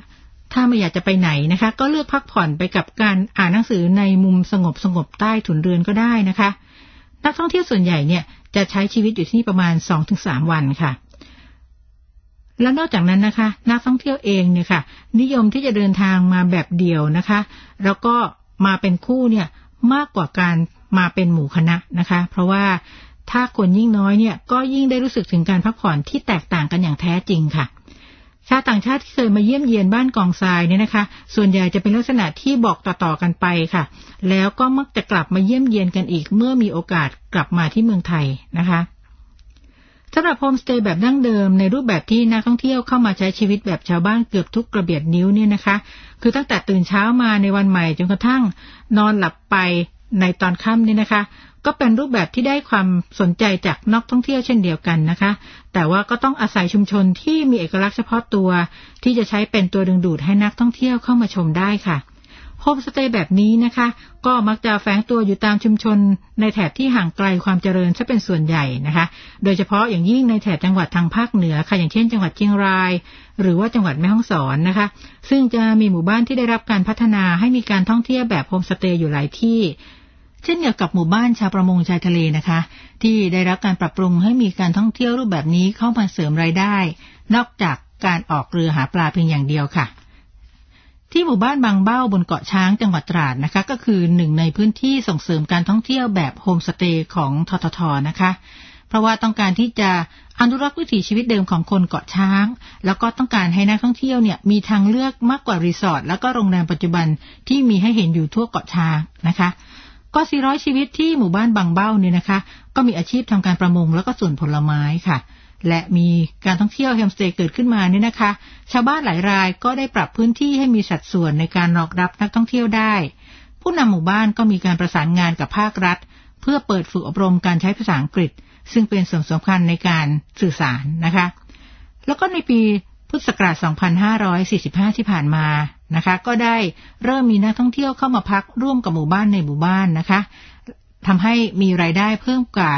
A: ถ้าไม่อยากจะไปไหนนะคะก็เลือกพักผ่อนไปกับการอ่านหนังสือในมุมสงบใต้ถุนเรือนก็ได้นะคะนักท่องเที่ยวส่วนใหญ่เนี่ยจะใช้ชีวิตอยู่ที่นี่ประมาณ 2-3 วันค่ะแล้วนอกจากนั้นนะคะนักท่องเที่ยวเองเนี่ยค่ะนิยมที่จะเดินทางมาแบบเดี่ยวนะคะแล้วก็มาเป็นคู่เนี่ยมากกว่าการมาเป็นหมู่คณะนะคะเพราะว่าถ้าคนยิ่งน้อยเนี่ยก็ยิ่งได้รู้สึกถึงการพักผ่อนที่แตกต่างกันอย่างแท้จริงค่ะชาวต่างชาติที่เคยมาเยี่ยมเยียนบ้านกองทรายเนี่ยนะคะส่วนใหญ่จะเป็นลักษณะที่บอกต่อๆกันไปค่ะแล้วก็มักจะกลับมาเยี่ยมเยียนกันอีกเมื่อมีโอกาสกลับมาที่เมืองไทยนะคะสำหรับโฮมสเตย์แบบดั้งเดิมในรูปแบบที่นักท่องเที่ยวเข้ามาใช้ชีวิตแบบชาวบ้านเกือบทุกกระเบียดนิ้วเนี่ยนะคะคือตั้งแต่ตื่นเช้ามาในวันใหม่จนกระทั่งนอนหลับไปในตอนค่ำนี่นะคะก็เป็นรูปแบบที่ได้ความสนใจจากนักท่องเที่ยวเช่นเดียวกันนะคะแต่ว่าก็ต้องอาศัยชุมชนที่มีเอกลักษณ์เฉพาะตัวที่จะใช้เป็นตัวดึงดูดให้นักท่องเที่ยวเข้ามาชมได้ค่ะโฮมสเตย์แบบนี้นะคะก็มักจะแฝงตัวอยู่ตามชุมชนในแถบที่ห่างไกลความเจริญซะเป็นส่วนใหญ่นะคะโดยเฉพาะอย่างยิ่งในแถบจังหวัดทางภาคเหนือค่ะอย่างเช่นจังหวัดเชียงรายหรือว่าจังหวัดแม่ฮ่องสอนนะคะซึ่งจะมีหมู่บ้านที่ได้รับการพัฒนาให้มีการท่องเที่ยวแบบโฮมสเตย์อยู่หลายที่เช่นเดียวกับหมู่บ้านชาวประมงชายทะเลนะคะที่ได้รับการปรับปรุงให้มีการท่องเที่ยวรูปแบบนี้เข้ามาเสริมรายได้นอกจากการออกเรือหาปลาเพียงอย่างเดียวค่ะที่หมู่บ้านบางเบ้าบนเกาะช้างจังหวัดตราดนะคะก็คือหนึ่งในพื้นที่ส่งเสริมการท่องเที่ยวแบบโฮมสเตย์ของททท.นะคะเพราะว่าต้องการที่จะอนุรักษ์วิถีชีวิตเดิมของคนเกาะช้างแล้วก็ต้องการให้นักท่องเที่ยวเนี่ยมีทางเลือกมากกว่ารีสอร์ทแล้วก็โรงแรมปัจจุบันที่มีให้เห็นอยู่ทั่วเกาะช้างนะคะก็400ชีวิตที่หมู่บ้านบางเบ้าเนี่ยนะคะก็มีอาชีพทำการประมงแล้วก็สวนผลไม้ค่ะและมีการท่องเที่ยวโฮมสเตย์เกิดขึ้นมาเนี่ยนะคะชาวบ้านหลายรายก็ได้ปรับพื้นที่ให้มีสัดส่วนในการรองรับนักท่องเที่ยวได้ผู้นำหมู่บ้านก็มีการประสานงานกับภาครัฐเพื่อเปิดฝึกอบรมการใช้ภาษาอังกฤษซึ่งเป็นส่วนสำคัญในการสื่อสารนะคะแล้วก็ในปีพุทธศักราช 2545 ที่ผ่านมานะคะก็ได้เริ่มมีนักท่องเที่ยวเข้ามาพักร่วมกับหมู่บ้านในหมู่บ้านนะคะทำให้มีรายได้เพิ่มกว่า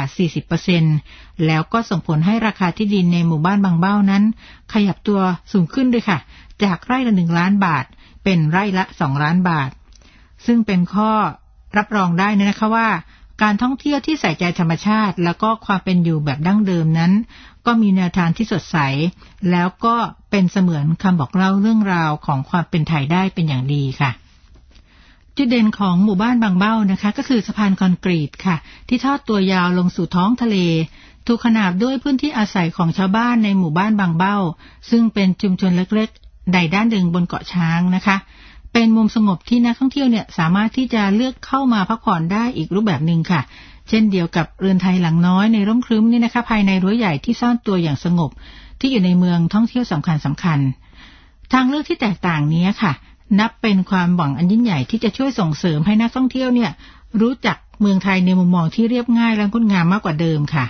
A: 40% แล้วก็ส่งผลให้ราคาที่ดินในหมู่บ้านบางเบ้านั้นขยับตัวสูงขึ้นด้วยค่ะจากไร่ละ1 ล้านบาทเป็นไร่ละ2 ล้านบาทซึ่งเป็นข้อรับรองได้นะคะว่าการท่องเที่ยวที่ใส่ใจธรรมชาติแล้วก็ความเป็นอยู่แบบดั้งเดิมนั้นก็มีแนวทางที่สดใสแล้วก็เป็นเสมือนคำบอกเล่าเรื่องราวของความเป็นไทยได้เป็นอย่างดีค่ะจุดเด่นของหมู่บ้านบางเบ้านะคะก็คือสะพานคอนกรีตค่ะที่ทอดตัวยาวลงสู่ท้องทะเลถูกขนานด้วยพื้นที่อาศัยของชาวบ้านในหมู่บ้านบางเบ้าซึ่งเป็นชุมชนเล็กๆใดด้านหนึ่งบนเกาะช้างนะคะเป็นมุมสงบที่นักท่องเที่ยวเนี่ยสามารถที่จะเลือกเข้ามาพักผ่อนได้อีกรูปแบบหนึ่งค่ะเช่นเดียวกับเรือนไทยหลังน้อยในร่มครึ้มนี่นะคะภายในรั้วใหญ่ที่ซ่อนตัวอย่างสงบที่อยู่ในเมืองท่องเที่ยวสำคัญทางเลือกที่แตกต่างนี้ค่ะนับเป็นความหวังอันยิ่งใหญ่ที่จะช่วยส่งเสริมให้นักท่องเที่ยวเนี่ยรู้จักเมืองไทยในมุมมองที่เรียบง่ายและงดงามมากกว่าเดิมค่ะ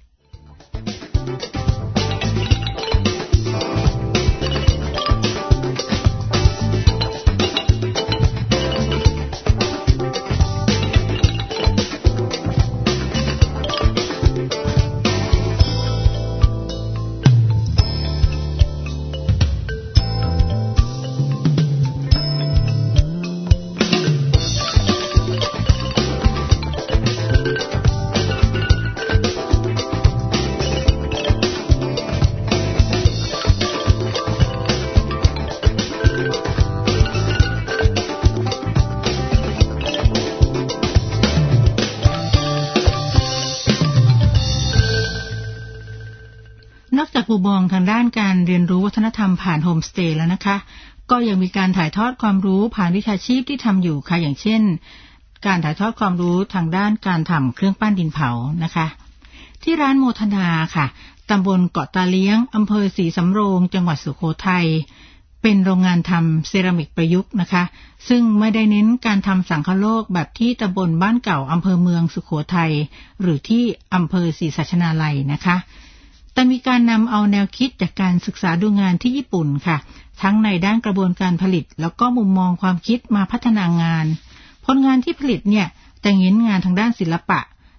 A: มุมมองทางด้านการเรียนรู้วัฒนธรรมผ่านโฮมสเตย์แล้วนะคะก็ยังมีการถ่ายทอดความรู้ผ่านวิชาชีพที่ทำอยู่ค่ะอย่างเช่นการถ่ายทอดความรู้ทางด้านการทำเครื่องปั้นดินเผานะคะที่ร้านโมทนาค่ะตำบลเกาะตาเลี้ยงอำเภอศรีสำโรงจังหวัดสุโขทัยเป็นโรงงานทำเซรามิกประยุกต์นะคะซึ่งไม่ได้เน้นการทำสังคโลกแบบที่ตำบลบ้านเก่าอำเภอเมืองสุโขทัยหรือที่อำเภอศรีสัชนาลัยนะคะแต่มีการนำเอาแนวคิดจากการศึกษาดูงานที่ญี่ปุ่นค่ะทั้งในด้านกระบวนการผลิตแล้วก็มุมมองความคิดมาพัฒนางานผลงานที่ผลิตเนี่ยแต่งเน้นงานทางด้านศิลปะ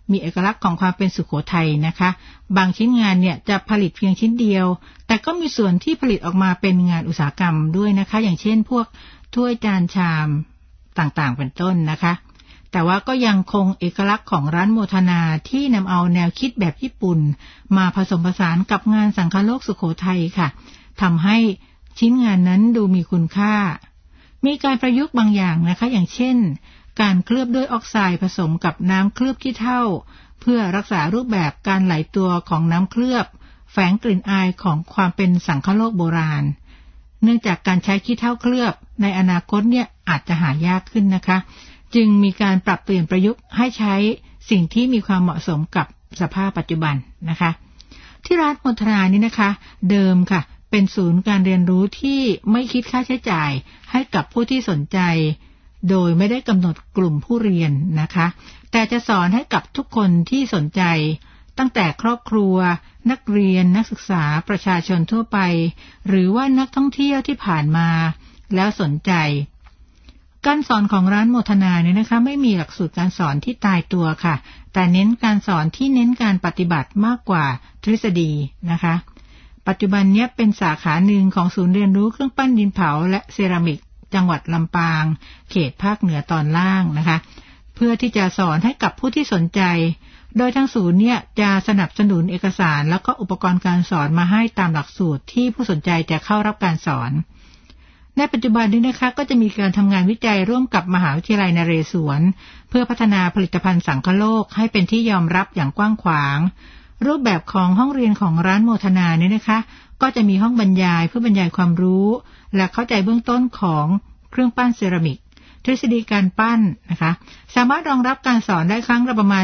A: มีเอกลักษณ์ของความเป็นสุโขทัยนะคะบางชิ้นงานเนี่ยจะผลิตเพียงชิ้นเดียวแต่ก็มีส่วนที่ผลิตออกมาเป็นงานอุตสาหกรรมด้วยนะคะอย่างเช่นพวกถ้วยจานชามต่างๆเป็นต้นนะคะแต่ว่าก็ยังคงเอกลักษณ์ของร้านโมทนาที่นำเอาแนวคิดแบบญี่ปุ่นมาผสมผสานกับงานสังคโลกสุโขทัยค่ะทำให้ชิ้นงานนั้นดูมีคุณค่ามีการประยุกต์บางอย่างนะคะอย่างเช่นการเคลือบด้วยออกไซด์ผสมกับน้ำเคลือบขี้เถ้าเพื่อรักษารูปแบบการไหลตัวของน้ำเคลือบแฝงกลิ่นอายของความเป็นสังคโลกโบราณเนื่องจากการใช้ขี้เถ้าเคลือบในอนาคตเนี่ยอาจจะหายากขึ้นนะคะจึงมีการปรับเปลี่ยนประยุกต์ให้ใช้สิ่งที่มีความเหมาะสมกับสภาพปัจจุบันนะคะที่ร้านโมทนานี้นะคะเดิมค่ะเป็นศูนย์การเรียนรู้ที่ไม่คิดค่าใช้จ่ายให้กับผู้ที่สนใจโดยไม่ได้กำหนดกลุ่มผู้เรียนนะคะแต่จะสอนให้กับทุกคนที่สนใจตั้งแต่ครอบครัวนักเรียนนักศึกษาประชาชนทั่วไปหรือว่านักท่องเที่ยวที่ผ่านมาแล้วสนใจการสอนของร้านโมทนาเนี่ยนะคะไม่มีหลักสูตรการสอนที่ตายตัวค่ะแต่เน้นการสอนที่เน้นการปฏิบัติมากกว่าทฤษฎีนะคะปัจจุบันนี้เป็นสาขาหนึ่งของศูนย์เรียนรู้เครื่องปั้นดินเผาและเซรามิกจังหวัดลำปางเขตภาคเหนือตอนล่างนะคะเพื่อที่จะสอนให้กับผู้ที่สนใจโดยทางศูนย์เนี่ยจะสนับสนุนเอกสารแล้วก็อุปกรณ์การสอนมาให้ตามหลักสูตรที่ผู้สนใจจะเข้ารับการสอนในปัจจุบันนี้นะคะก็จะมีการทำงานวิจัยร่วมกับมหาวิทยาลัยนเรศวรเพื่อพัฒนาผลิตภัณฑ์สังคโลกให้เป็นที่ยอมรับอย่างกว้างขวางรูปแบบของห้องเรียนของร้านโมทนาเนี่ยนะคะก็จะมีห้องบรรยายเพื่อบรรยายความรู้และเข้าใจเบื้องต้นของเครื่องปั้นเซรามิกทฤษฎีการปั้นนะคะสามารถรองรับการสอนได้ครั้งละประมาณ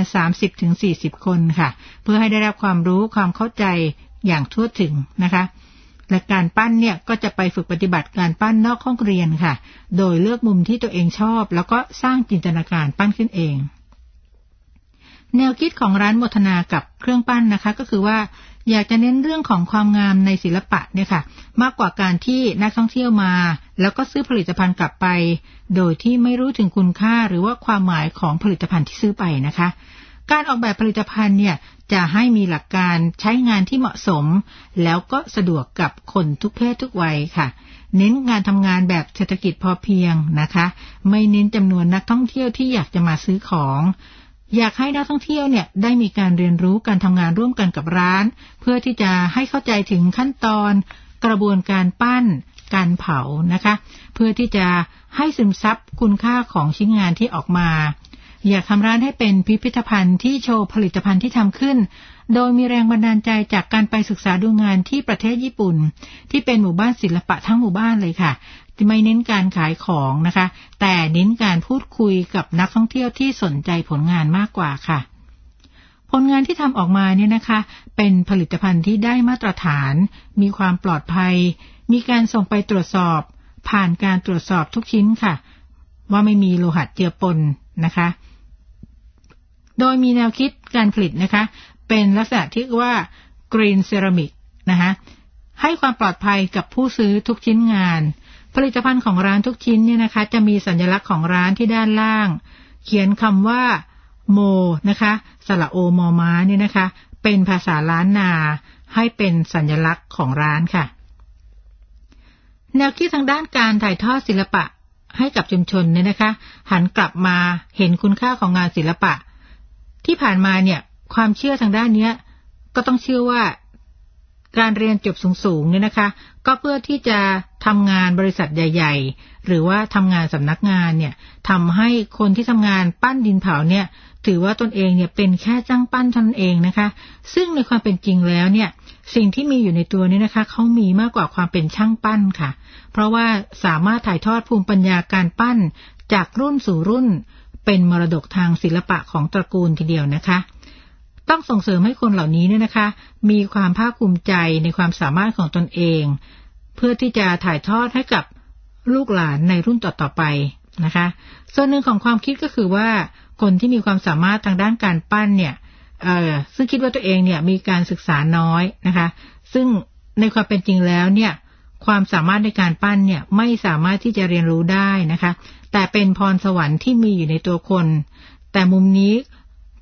A: 30-40 คนค่ะเพื่อให้ได้รับความรู้ความเข้าใจอย่างทั่วถึงนะคะและการปั้นเนี่ยก็จะไปฝึกปฏิบัติการปั้นนอกห้องเรียนค่ะโดยเลือกมุมที่ตัวเองชอบแล้วก็สร้างจินตนาการปั้นขึ้นเองแนวคิดของร้านโมทนากับเครื่องปั้นนะคะก็คือว่าอยากจะเน้นเรื่องของความงามในศิลปะเนี่ยค่ะมากกว่าการที่นักท่องเที่ยวมาแล้วก็ซื้อผลิตภัณฑ์กลับไปโดยที่ไม่รู้ถึงคุณค่าหรือว่าความหมายของผลิตภัณฑ์ที่ซื้อไปนะคะการออกแบบผลิตภัณฑ์เนี่ยจะให้มีหลักการใช้งานที่เหมาะสมแล้วก็สะดวกกับคนทุกเพศทุกวัยค่ะเน้นงานทำงานแบบเศรษฐกิจพอเพียงนะคะไม่เน้นจำนวนนักท่องเที่ยวที่อยากจะมาซื้อของอยากให้นักท่องเที่ยวเนี่ยได้มีการเรียนรู้การทำงานร่วมกันกับร้านเพื่อที่จะให้เข้าใจถึงขั้นตอนกระบวนการปั้นการเผานะคะเพื่อที่จะให้ซึมซับคุณค่าของชิ้นงานที่ออกมาอยากทำร้านให้เป็นพิพิธภัณฑ์ที่โชว์ผลิตภัณฑ์ที่ทำขึ้นโดยมีแรงบันดาลใจจากการไปศึกษาดูงานที่ประเทศญี่ปุ่นที่เป็นหมู่บ้านศิลปะทั้งหมู่บ้านเลยค่ะไม่เน้นการขายของนะคะแต่เน้นการพูดคุยกับนักท่องเที่ยวที่สนใจผลงานมากกว่าค่ะผลงานที่ทำออกมาเนี่ยนะคะเป็นผลิตภัณฑ์ที่ได้มาตรฐานมีความปลอดภัยมีการส่งไปตรวจสอบผ่านการตรวจสอบทุกชิ้นค่ะว่าไม่มีโลหะเจือปนนะคะโดยมีแนวคิดการผลิตนะคะเป็นลักษณะที่ว่า Green Ceramic นะคะให้ความปลอดภัยกับผู้ซื้อทุกชิ้นงานผลิตภัณฑ์ของร้านทุกชิ้นเนี่ยนะคะจะมีสัญลักษณ์ของร้านที่ด้านล่างเขียนคำว่าโมนะคะสระโอมอม้าเนี่ยนะคะเป็นภาษาล้านนาให้เป็นสัญลักษณ์ของร้านค่ะแนวคิดทางด้านการถ่ายทอดศิลปะให้กับชุมชนเนี่ยนะคะหันกลับมาเห็นคุณค่าของงานศิลปะที่ผ่านมาเนี่ยความเชื่อทางด้านนี้ก็ต้องเชื่อว่าการเรียนจบสูงๆเนี่ยนะคะก็เพื่อที่จะทำงานบริษัทใหญ่ๆหรือว่าทำงานสำนักงานเนี่ยทำให้คนที่ทำงานปั้นดินเผาเนี่ยถือว่าตนเองเนี่ยเป็นแค่ช่างปั้นเท่านั้นเองนะคะซึ่งในความเป็นจริงแล้วเนี่ยสิ่งที่มีอยู่ในตัวนี้นะคะเขามีมากกว่าความเป็นช่างปั้นค่ะเพราะว่าสามารถถ่ายทอดภูมิปัญญาการปั้นจากรุ่นสู่รุ่นเป็นมรดกทางศิลปะของตระกูลทีเดียวนะคะต้องส่งเสริมให้คนเหล่านี้เนี่ยนะคะมีความภาคภูมิใจในความสามารถของตนเองเพื่อที่จะถ่ายทอดให้กับลูกหลานในรุ่นต่อๆไปนะคะส่วนหนึ่งของความคิดก็คือว่าคนที่มีความสามารถทางด้านการปั้นเนี่ยซึ่งคิดว่าตัวเองเนี่ยมีการศึกษาน้อยนะคะซึ่งในความเป็นจริงแล้วเนี่ยความสามารถในการปั้นเนี่ยไม่สามารถที่จะเรียนรู้ได้นะคะแต่เป็นพรสวรรค์ที่มีอยู่ในตัวคนแต่มุมนี้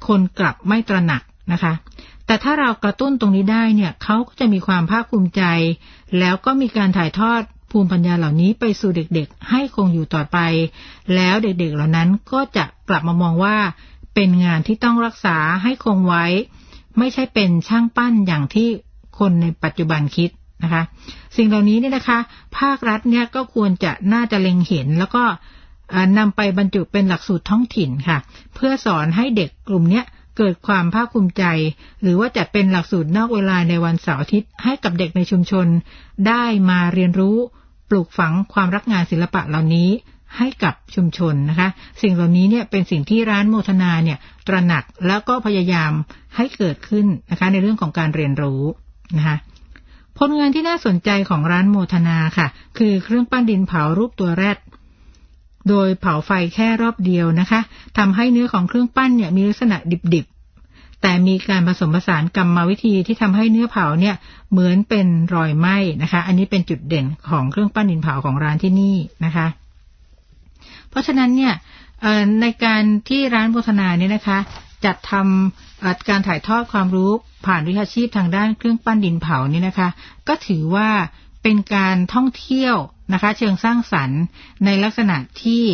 A: คนกลับไม่ตระหนักนะคะแต่ถ้าเรากระตุ้นตรงนี้ได้เนี่ยเขาก็จะมีความภาคภูมิใจแล้วก็มีการถ่ายทอดภูมิปัญญาเหล่านี้ไปสู่เด็กๆให้คงอยู่ต่อไปแล้วเด็กๆเหล่านั้นก็จะกลับมามองว่าเป็นงานที่ต้องรักษาให้คงไว้ไม่ใช่เป็นช่างปั้นอย่างที่คนในปัจจุบันคิดนะคะสิ่งเหล่านี้เนี่ยนะคะภาครัฐเนี่ยก็ควรจะน่าจะเล็งเห็นแล้วก็นำไปบรรจุเป็นหลักสูตรท้องถิ่นค่ะเพื่อสอนให้เด็กกลุ่มนี้เกิดความภาคภูมิใจหรือว่าจะเป็นหลักสูตรนอกเวลาในวันเสาร์อาทิตย์ให้กับเด็กในชุมชนได้มาเรียนรู้ปลูกฝังความรักงานศิลปะเหล่านี้ให้กับชุมชนนะคะสิ่งเหล่านี้เนี่ยเป็นสิ่งที่ร้านโมทนาเนี่ยตระหนักแล้วก็พยายามให้เกิดขึ้นนะคะในเรื่องของการเรียนรู้นะคะผลงานที่น่าสนใจของร้านโมทนาค่ะคือเครื่องปั้นดินเผารูปตัวแรดโดยเผาไฟแค่รอบเดียวนะคะทำให้เนื้อของเครื่องปั้นเนี่ยมีลักษณะดิบๆแต่มีการผสมผสานกรรมวิธีที่ทำให้เนื้อเผาเนี่ยเหมือนเป็นรอยไหม้นะคะอันนี้เป็นจุดเด่นของเครื่องปั้นดินเผาของร้านที่นี่นะคะเพราะฉะนั้นเนี่ยในการที่ร้านโมทนาเนี่ยนะคะจัดทำการถ่ายทอดความรู้ผ่านวิชาชีพทางด้านเครื่องปั้นดินเผานี่นะคะก็ถือว่าเป็นการท่องเที่ยวนะคะเชิงสร้างสรรค์ในลักษณะที่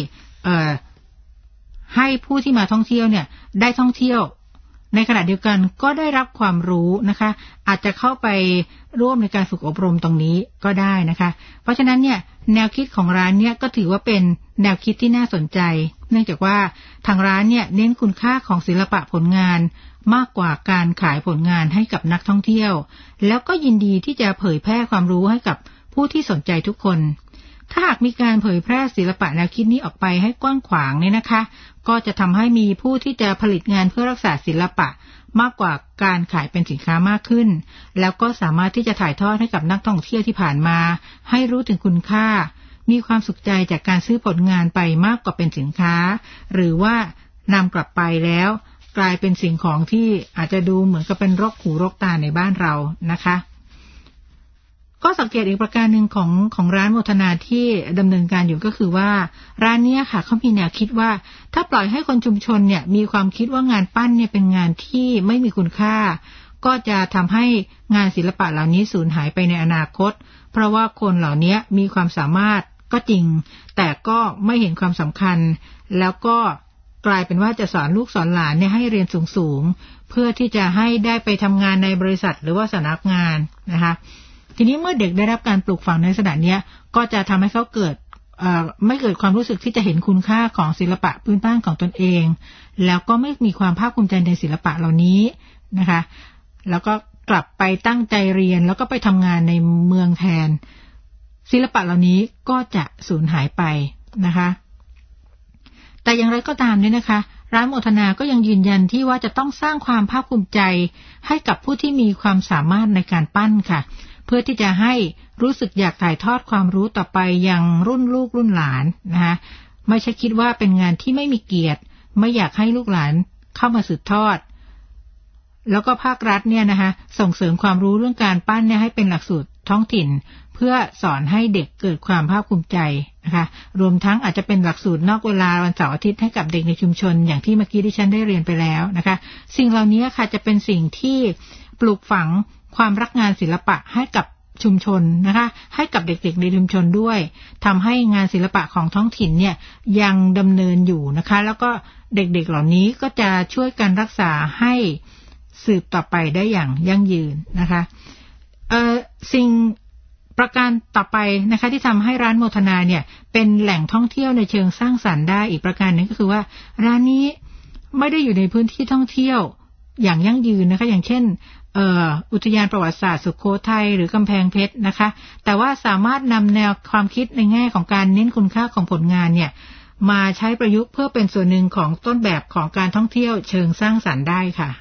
A: ให้ผู้ที่มาท่องเที่ยวเนี่ยได้ท่องเที่ยวในขณะเดียวกันก็ได้รับความรู้นะคะอาจจะเข้าไปร่วมในการฝึกอบรมตรงนี้ก็ได้นะคะเพราะฉะนั้นเนี่ยแนวคิดของร้านเนี่ยก็ถือว่าเป็นแนวคิดที่น่าสนใจเนื่องจากว่าทางร้านเนี่ยเน้นคุณค่าของศิลปะผลงานมากกว่าการขายผลงานให้กับนักท่องเที่ยวแล้วก็ยินดีที่จะเผยแพร่ความรู้ให้กับผู้ที่สนใจทุกคนถ้าหากมีการเผยแพร่ศิลปะแนวคิดนี้ออกไปให้กว้างขวางเนี่ยนะคะก็จะทำให้มีผู้ที่จะผลิตงานเพื่อรักษาศิลปะมากกว่าการขายเป็นสินค้ามากขึ้นแล้วก็สามารถที่จะถ่ายทอดให้กับนักท่องเที่ยวที่ผ่านมาให้รู้ถึงคุณค่ามีความสุขใจจากการซื้อผลงานไปมากกว่าเป็นสินค้าหรือว่านำกลับไปแล้วกลายเป็นสิ่งของที่อาจจะดูเหมือนกับเป็นรกหูรกตาในบ้านเรานะคะก็สังเกตอีกประการหนึ่งของร้านโมทนาที่ดำเนินการอยู่ก็คือว่าร้านนี้ค่ะเขามีแนวคิดว่าถ้าปล่อยให้คนชุมชนเนี่ยมีความคิดว่างานปั้นเนี่ยเป็นงานที่ไม่มีคุณค่าก็จะทำให้งานศิลปะเหล่านี้สูญหายไปในอนาคตเพราะว่าคนเหล่านี้มีความสามารถก็จริงแต่ก็ไม่เห็นความสำคัญแล้วก็กลายเป็นว่าจะสอนลูกสอนหลานเนี่ยให้เรียนสูงๆเพื่อที่จะให้ได้ไปทำงานในบริษัทหรือว่าสำนักงานนะคะทีนี้เมื่อเด็กได้รับการปลูกฝังในลักษณะนี้ก็จะทำให้เขาเกิดไม่เกิดความรู้สึกที่จะเห็นคุณค่าของศิลปะพื้นบ้านของตนเองแล้วก็ไม่มีความภาคภูมิใจในศิลปะเหล่านี้นะคะแล้วก็กลับไปตั้งใจเรียนแล้วก็ไปทำงานในเมืองแทนศิลปะเหล่านี้ก็จะสูญหายไปนะคะแต่อย่างไรก็ตามเนี่ยนะคะร้านโมทนาก็ยังยืนยันที่ว่าจะต้องสร้างความภาคภูมิใจให้กับผู้ที่มีความสามารถในการปั้นค่ะเพื่อที่จะให้รู้สึกอยากถ่ายทอดความรู้ต่อไปยังรุ่นลูกรุ่นหลานนะคะไม่ใช่คิดว่าเป็นงานที่ไม่มีเกียรติไม่อยากให้ลูกหลานเข้ามาสืบทอดแล้วก็ภาครัฐเนี่ยนะคะส่งเสริมความรู้เรื่องการปั้นเนี่ยให้เป็นหลักสูตรท้องถิ่นเพื่อสอนให้เด็กเกิดความภาคภูมิใจนะคะรวมทั้งอาจจะเป็นหลักสูตรนอกเวลาวันเสาร์อาทิตย์ให้กับเด็กในชุมชนอย่างที่เมื่อกี้ที่ฉันได้เรียนไปแล้วนะคะสิ่งเหล่านี้ค่ะจะเป็นสิ่งที่ปลูกฝังความรักงานศิลปะให้กับชุมชนนะคะให้กับเด็กๆในชุมชนด้วยทำให้งานศิลปะของท้องถิ่นเนี่ยยังดำเนินอยู่นะคะแล้วก็เด็กๆเหล่านี้ก็จะช่วยกันรักษาให้สืบต่อไปได้อย่างยั่งยืนนะคะสิ่งประการต่อไปนะคะที่ทำให้ร้านโมทนาเนี่ยเป็นแหล่งท่องเที่ยวในเชิงสร้างสรรค์ได้อีกประการหนึ่งก็คือว่าร้านนี้ไม่ได้อยู่ในพื้นที่ท่องเที่ยวอย่างยั่งยืนนะคะอย่างเช่นอุทยานประวัติศาสตร์สุโขทัยหรือกำแพงเพชรนะคะแต่ว่าสามารถนำแนวความคิดในแง่ของการเน้นคุณค่าของผลงานเนี่ยมาใช้ประยุกต์เพื่อเป็นส่วนหนึ่งของต้นแบบของการท่องเที่ยวเชิงสร้างสรรค์ได้ค่ะ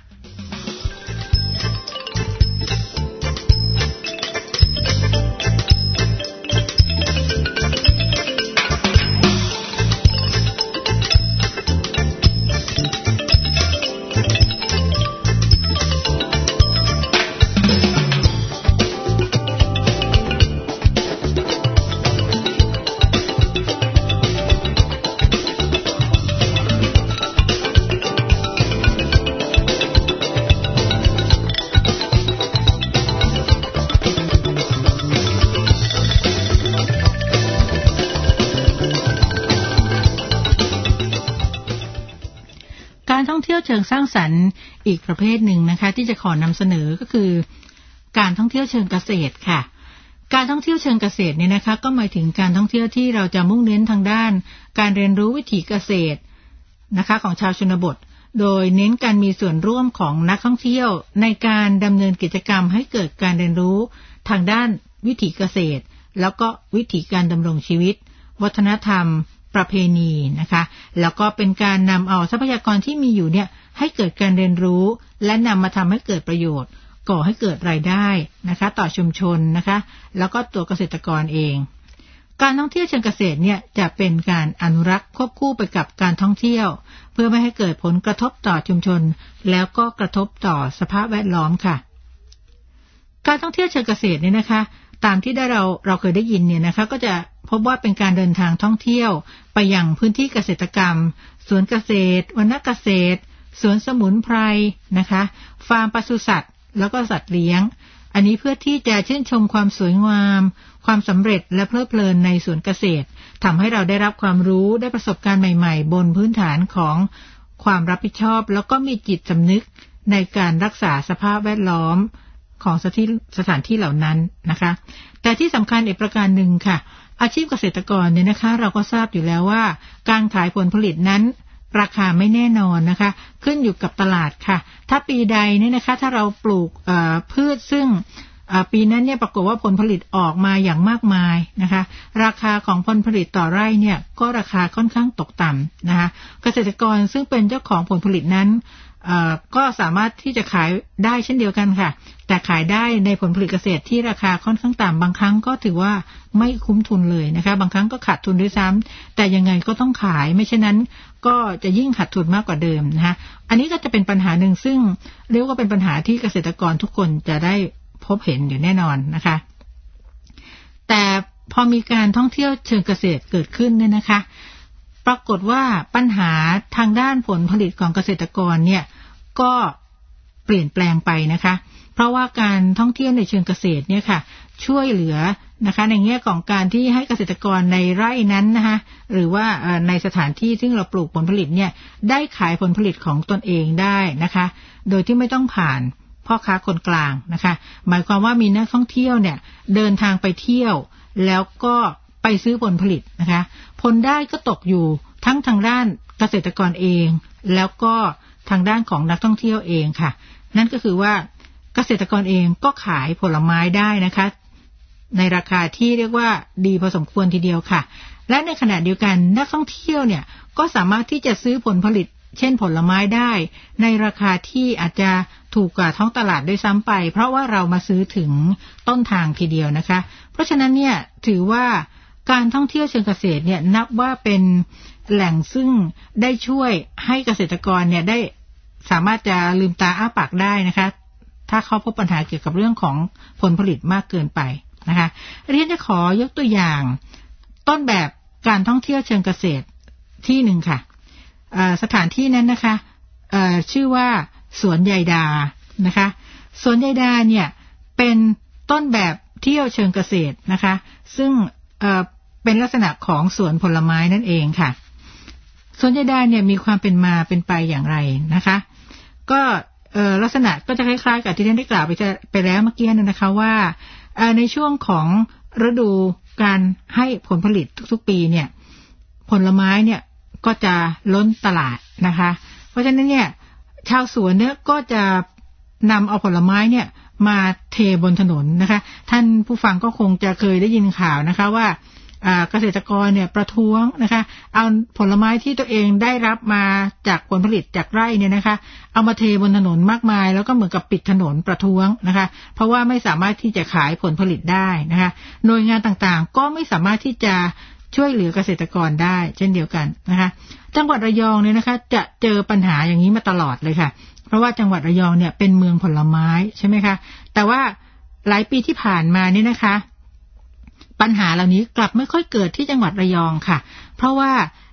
A: ยวเชิงสร้างสรรค์อีกประเภทหนึ่งนะคะที่จะขอนำเสนอก็คือการท่องเที่ยวเชิงเกษตรค่ะการท่องเที่ยวเชิงเกษตรเนี่ยนะคะก็หมายถึงการท่องเที่ยวที่เราจะมุ่งเน้นทางด้านการเรียนรู้วิถีเกษตรนะคะของชาวชนบทโดยเน้นการมีส่วนร่วมของนักท่องเที่ยวในการดำเนินกิจกรรมให้เกิดการเรียนรู้ทางด้านวิถีเกษตรแล้วก็วิถีการดำรงชีวิตวัฒนธรรมประเพณีนะคะแล้วก็เป็นการนำเอาทรัพยากรที่มีอยู่เนี่ยให้เกิดการเรียนรู้และนำมาทำให้เกิดประโยชน์ก่อให้เกิดรายได้นะคะต่อชุมชนนะคะแล้วก็ตัวเกษตรกรเองการท่องเที่ยวเชิงเกษตรเนี่ยจะเป็นการอนุรักษ์ควบคู่ไปกับการท่องเที่ยวเพื่อไม่ให้เกิดผลกระทบต่อชุมชนแล้วก็กระทบต่อสภาพแวดล้อมค่ะการท่องเที่ยวเชิงเกษตรเนี่ยนะคะตามที่เราเคยได้ยินเนี่ยนะคะก็จะพบว่าเป็นการเดินทางท่องเที่ยวไปยังพื้นที่เกษตรกรรมสวนเกษตรวรรณเกษตรสวนสมุนไพรนะคะฟาร์มปศุสัตว์แล้วก็สัตว์เลี้ยงอันนี้เพื่อที่จะชื่นชมความสวยงามความสำเร็จและเพลิดเพลินในสวนเกษตรทำให้เราได้รับความรู้ได้ประสบการณ์ใหม่ๆบนพื้นฐานของความรับผิดชอบแล้วก็มีจิตสำนึกในการรักษาสภาพแวดล้อมของสถานที่เหล่านั้นนะคะแต่ที่สำคัญอีกประการหนึ่งค่ะอาชีพเกษตรกรเนี่ยนะคะเราก็ทราบอยู่แล้วว่าการขายผลผลิตนั้นราคาไม่แน่นอนนะคะขึ้นอยู่กับตลาดค่ะถ้าปีใดเนี่ยนะคะถ้าเราปลูกพืชซึ่งปีนั้นเนี่ยปรากฏว่าผลผลิตออกมาอย่างมากมายนะคะราคาของผลผลิตต่อไร่เนี่ยก็ราคาค่อนข้างตกต่ำนะคะเกษตรกรซึ่งเป็นเจ้าของผลผลิตนั้นก็สามารถที่จะขายได้เช่นเดียวกันค่ะแต่ขายได้ในผลผลิตเกษตรที่ราคาค่อนข้างต่ำบางครั้งก็ถือว่าไม่คุ้มทุนเลยนะคะบางครั้งก็ขาดทุนด้วยซ้ำแต่ยังไงก็ต้องขายไม่เช่นนั้นก็จะยิ่งขาดทุนมากกว่าเดิมนะคะอันนี้ก็จะเป็นปัญหาหนึ่งซึ่งเรียกว่าเป็นปัญหาที่เกษตรกรทุกคนจะได้พบเห็นอยู่แน่นอนนะคะแต่พอมีการท่องเที่ยวเชิงเกษตรเกิดขึ้นเนี่ยนะคะปรากฏว่าปัญหาทางด้านผลผลิตของเกษตรกรเนี่ยก็เปลี่ยนแปลงไปนะคะเพราะว่าการท่องเที่ยวในเชิงเกษตรเนี่ยค่ะช่วยเหลือนะคะในแง่ของการที่ให้เกษตรกรในไร่นั้นนะคะหรือว่าในสถานที่ซึ่งเราปลูกผลผลิตเนี่ยได้ขายผลผลิตของตนเองได้นะคะโดยที่ไม่ต้องผ่านพ่อค้าคนกลางนะคะหมายความว่ามีนักท่องเที่ยวเนี่ยเดินทางไปเที่ยวแล้วก็ไปซื้อผลผลิตนะคะผลได้ก็ตกอยู่ทั้งทางด้านเกษตรกรเองแล้วก็ทางด้านของนักท่องเที่ยวเองค่ะนั่นก็คือว่าเกษตรกรเองก็ขายผลไม้ได้นะคะในราคาที่เรียกว่าดีพอสมควรทีเดียวค่ะและในขณะเดียวกันนักท่องเที่ยวเนี่ยก็สามารถที่จะซื้อผลผลิตเช่นผลไม้ได้ในราคาที่อาจจะถูกกว่าท้องตลาดด้วยซ้ำไปเพราะว่าเรามาซื้อถึงต้นทางทีเดียวนะคะเพราะฉะนั้นเนี่ยถือว่าการท่องเที่ยวเชิงเกษตรเนี่ยนับว่าเป็นแหล่งซึ่งได้ช่วยให้เกษตรกรเนี่ยได้สามารถจะลืมตาอ้าปากได้นะคะถ้าเขาพบปัญหาเกี่ยวกับเรื่องของผลผลิตมากเกินไปนะคะเรียนจะขอยกตัวอย่างต้นแบบการท่องเที่ยวเชิงเกษตรที่หนึ่งค่ะสถานที่นั้นนะคะชื่อว่าสวนใยดานะคะสวนใยดาเนี่ยเป็นต้นแบบเที่ยวเชิงเกษตรนะคะซึ่งเป็นลักษณะของสวนผลไม้นั่นเองค่ะสวนใยดาเนี่ยมีความเป็นมาเป็นไปอย่างไรนะคะก็ลักษณะก็จะคล้ายๆกับที่ท่านได้กล่าวไปแล้วเมื่อกี้นะคะว่าในช่วงของฤดูการให้ผลผลิตทุกๆปีเนี่ยผลไม้เนี่ยก็จะล้นตลาดนะคะเพราะฉะนั้นเนี่ยชาวสวนเนี่ยก็จะนำเอาผลไม้เนี่ยมาเทบนถนนนะคะท่านผู้ฟังก็คงจะเคยได้ยินข่าวนะคะว่าเกษตรกรเนี่ยประท้วงนะคะเอาผลไม้ที่ตัวเองได้รับมาจากผลผลิตจากไร่เนี่ยนะคะเอามาเทบนถนนมากมายแล้วก็เหมือนกับปิดถนนประท้วงนะคะเพราะว่าไม่สามารถที่จะขายผลผลิตได้นะคะหน่วยงานต่างๆก็ไม่สามารถที่จะช่วยเหลือเกษตรกรได้เช่นเดียวกันนะคะจังหวัดระยองเนี่ยนะคะจะเจอปัญหาอย่างนี้มาตลอดเลยค่ะเพราะว่าจังหวัดระยองเนี่ยเป็นเมืองผลไม้ใช่ไหมคะแต่ว่าหลายปีที่ผ่านมานี่นะคะปัญหาเหล่านี้กลับไม่ค่อยเกิดที่จังหวัดระยองค่ะเพราะว่า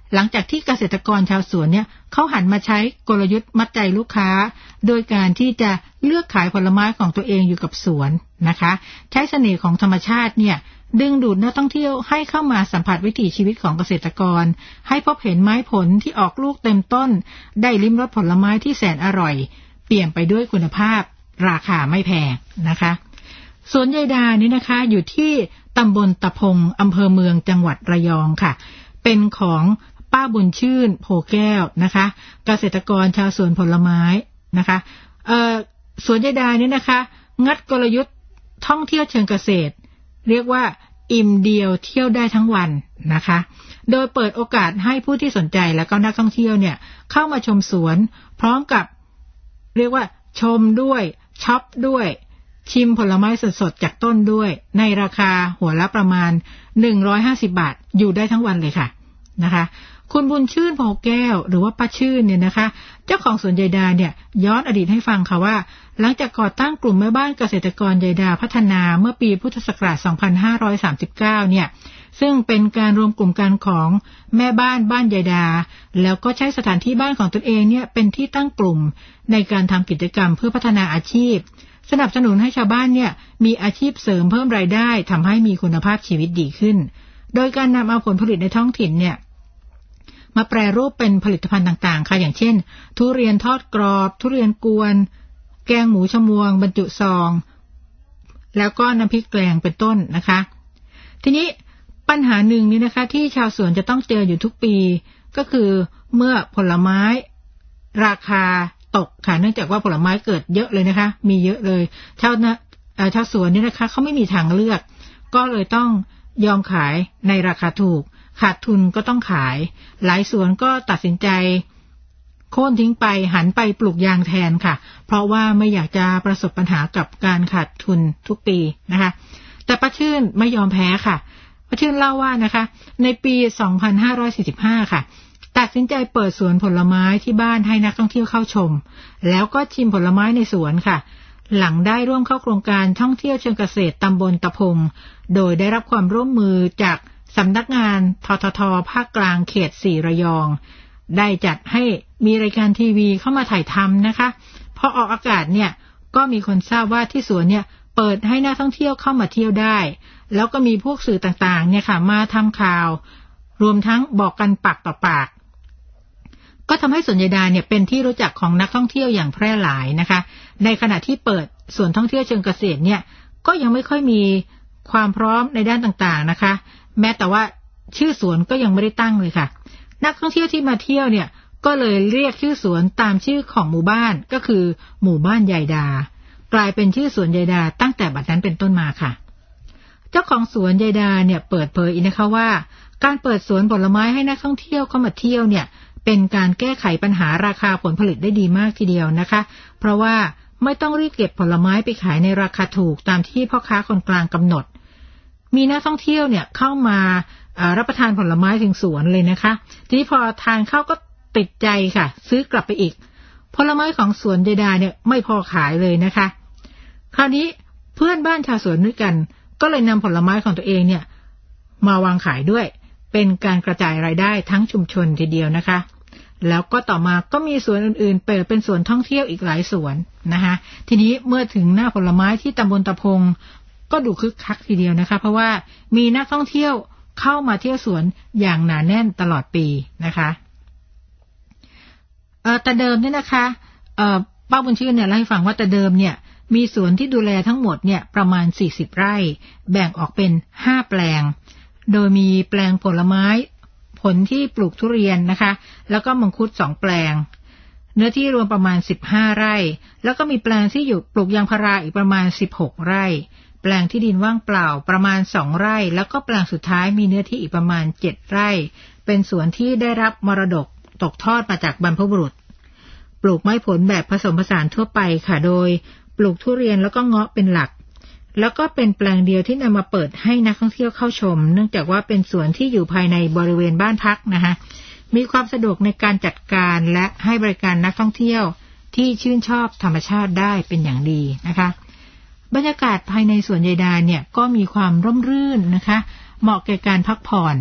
A: หลังจากที่เกษตรกรชาวสวนเนี่ยเขาหันมาใช้กลยุทธ์มัดใจลูกค้าโดยการที่จะเลือกขายผลไม้ของตัวเองอยู่กับสวนนะคะใช้เสน่ห์ของธรรมชาติเนี่ยดึงดูดนักท่องเที่ยวให้เข้ามาสัมผัสวิถีชีวิตของเกษตรกรให้พบเห็นไม้ผลที่ออกลูกเต็มต้นได้ลิ้มรสผลไม้ที่แสนอร่อยเปี่ยมไปด้วยคุณภาพราคาไม่แพงนะคะสวนยายดานี่นะคะอยู่ที่ตำบลตะพงอำเภอเมืองจังหวัดระยองค่ะเป็นของป้าบุญชื่นโพแก้วนะคะเกษตรกรชาวสวนผลไม้นะคะสวนยายดานี่นะคะงัดกลยุทธ์ท่องเที่ยวเชิงเกษตรเรียกว่าอิ่มเดียวเที่ยวได้ทั้งวันนะคะโดยเปิดโอกาสให้ผู้ที่สนใจและก็นักท่องเที่ยวเนี่ยเข้ามาชมสวนพร้อมกับเรียกว่าชมด้วยช็อปด้วยชิมผลไม้สดๆจากต้นด้วยในราคาหัวละประมาณ150 บาทอยู่ได้ทั้งวันเลยค่ะนะคะคุณบุญชื่นโพแก้วหรือว่าป้าชื่นเนี่ยนะคะเจ้าของสวนยายดาเนี่ยย้อนอดีตให้ฟังค่ะว่าหลังจากก่อตั้งกลุ่มแม่บ้านเกษตรกรยายดาพัฒนาเมื่อปีพุทธศักราช2539เนี่ยซึ่งเป็นการรวมกลุ่มกันของแม่บ้านยายดาแล้วก็ใช้สถานที่บ้านของตนเองเนี่ยเป็นที่ตั้งกลุ่มในการทำกิจกรรมเพื่อพัฒนาอาชีพสนับสนุนให้ชาวบ้านเนี่ยมีอาชีพเสริมเพิ่มรายได้ทำให้มีคุณภาพชีวิตดีขึ้นโดยการนำเอาผลผลิตในท้องถิ่นเนี่ยมาแปรรูปเป็นผลิตภัณฑ์ต่างๆค่ะอย่างเช่นทุเรียนทอดกรอบทุเรียนกวนแกงหมูชมวงบรรจุซองแล้วก็น้ำพริกแกงเป็นต้นนะคะทีนี้ปัญหาหนึ่งนี่นะคะที่ชาวสวนจะต้องเจออยู่ทุกปีก็คือเมื่อผลไม้ราคาตกค่ะเนื่องจากว่าผลไม้เกิดเยอะเลยนะคะมีเยอะเลยชาวสวนนี่นะคะเขาไม่มีทางเลือกก็เลยต้องยอมขายในราคาถูกขาดทุนก็ต้องขายหลายสวนก็ตัดสินใจโค่นทิ้งไปหันไปปลูกยางแทนค่ะเพราะว่าไม่อยากจะประสบปัญหากับการขาดทุนทุกปีนะคะแต่ป้าชื่นไม่ยอมแพ้ค่ะป้าชื่นเล่าว่านะคะในปี 2545 ค่ะตัดสินใจเปิดสวนผลไม้ที่บ้านให้นักท่องเที่ยวเข้าชมแล้วก็ชิมผลไม้ในสวนค่ะหลังได้ร่วมเข้าโครงการท่องเที่ยวเชิงเกษตรตำบลตะพงโดยได้รับความร่วมมือจากสำนักงานททท.ภาคกลางเขต 4 ระยองได้จัดให้มีรายการทีวีเข้ามาถ่ายทำนะคะพอออกอากาศเนี่ยก็มีคนทราบว่าที่สวนเนี่ยเปิดให้นักท่องเที่ยวเข้ามาเที่ยวได้แล้วก็มีพวกสื่อต่างๆเนี่ยค่ะมาทำข่าวรวมทั้งบอกกันปากต่อปากก็ทำให้สวนยายดาเนี่ยเป็นที่รู้จักของนักท่องเที่ยวอย่างแพร่หลายนะคะในขณะที่เปิดสวนท่องเที่ยวเชิงเกษตรเนี่ยก็ยังไม่ค่อยมีความพร้อมในด้านต่างๆนะคะแม้แต่ว่าชื่อสวนก็ยังไม่ได้ตั้งเลยค่ะนักท่องเที่ยวที่มาเที่ยวเนี่ยก็เลยเรียกชื่อสวนตามชื่อของหมู่บ้านก็คือหมู่บ้านยายดากลายเป็นชื่อสวนยายดาตั้งแต่บัดนั้นเป็นต้นมาค่ะเจ้าของสวนยายดาเนี่ยเปิดเผยอีกนะคะว่าการเปิดสวนผลไม้ให้นักท่องเที่ยวเข้ามาเที่ยวเนี่ยเป็นการแก้ไขปัญหาราคาผลผลิตได้ดีมากทีเดียวนะคะเพราะว่าไม่ต้องรีบเก็บผลไม้ไปขายในราคาถูกตามที่พ่อค้าคนกลางกำหนดมีนักท่องเที่ยวเนี่ยเข้ามารับประทานผลไม้ถึงสวนเลยนะคะทีนี้พอทานเข้าก็ติดใจค่ะซื้อกลับไปอีกผลไม้ของสวนยายดาเนี่ยไม่พอขายเลยนะคะคราวนี้เพื่อนบ้านชาวสวนด้วยกันก็เลยนำผลไม้ของตัวเองเนี่ยมาวางขายด้วยเป็นการกระจายรายได้ทั้งชุมชนทีเดียวนะคะแล้วก็ต่อมาก็มีสวนอื่นๆเปิดเป็นสวนท่องเที่ยวอีกหลายสวนนะคะทีนี้เมื่อถึงหน้าผลไม้ที่ตำบลตะพงก็ดูคึกคักทีเดียวนะคะเพราะว่ามีนักท่องเที่ยวเข้ามาเที่ยวสวนอย่างหนาแน่นตลอดปีนะคะแต่เดิมเนี่ยนะคะป้าบุญชื่นเนี่ยเล่าให้ฟังว่าแต่เดิมเนี่ยมีสวนที่ดูแลทั้งหมดเนี่ยประมาณ40 ไร่แบ่งออกเป็น5 แปลงโดยมีแปลงผลไม้ผลที่ปลูกทุเรียนนะคะแล้วก็มังคุด2 แปลงเนื้อที่รวมประมาณ15 ไร่แล้วก็มีแปลงที่อยู่ปลูกยางพาราอีกประมาณ16 ไร่แปลงที่ดินว่างเปล่าประมาณ2 ไร่แล้วก็แปลงสุดท้ายมีเนื้อที่อีกประมาณ7 ไร่เป็นสวนที่ได้รับมรดกตกทอดมาจากบรรพบุรุษปลูกไม้ผลแบบผสมผสานทั่วไปค่ะโดยปลูกทุเรียนแล้วก็เงาะเป็นหลักแล้วก็เป็นแปลงเดียวที่นำมาเปิดให้นักท่องเที่ยวเข้าชมเนื่องจากว่าเป็นสวนที่อยู่ภายในบริเวณบ้านพักนะคะมีความสะดวกในการจัดการและให้บริการนักท่องเที่ยวที่ชื่นชอบธรรมชาติได้เป็นอย่างดีนะคะบรรยากาศภายในสวนยายดาเนี่ยก็มีความร่มรื่นนะคะเหมาะแก่การพักผ่อน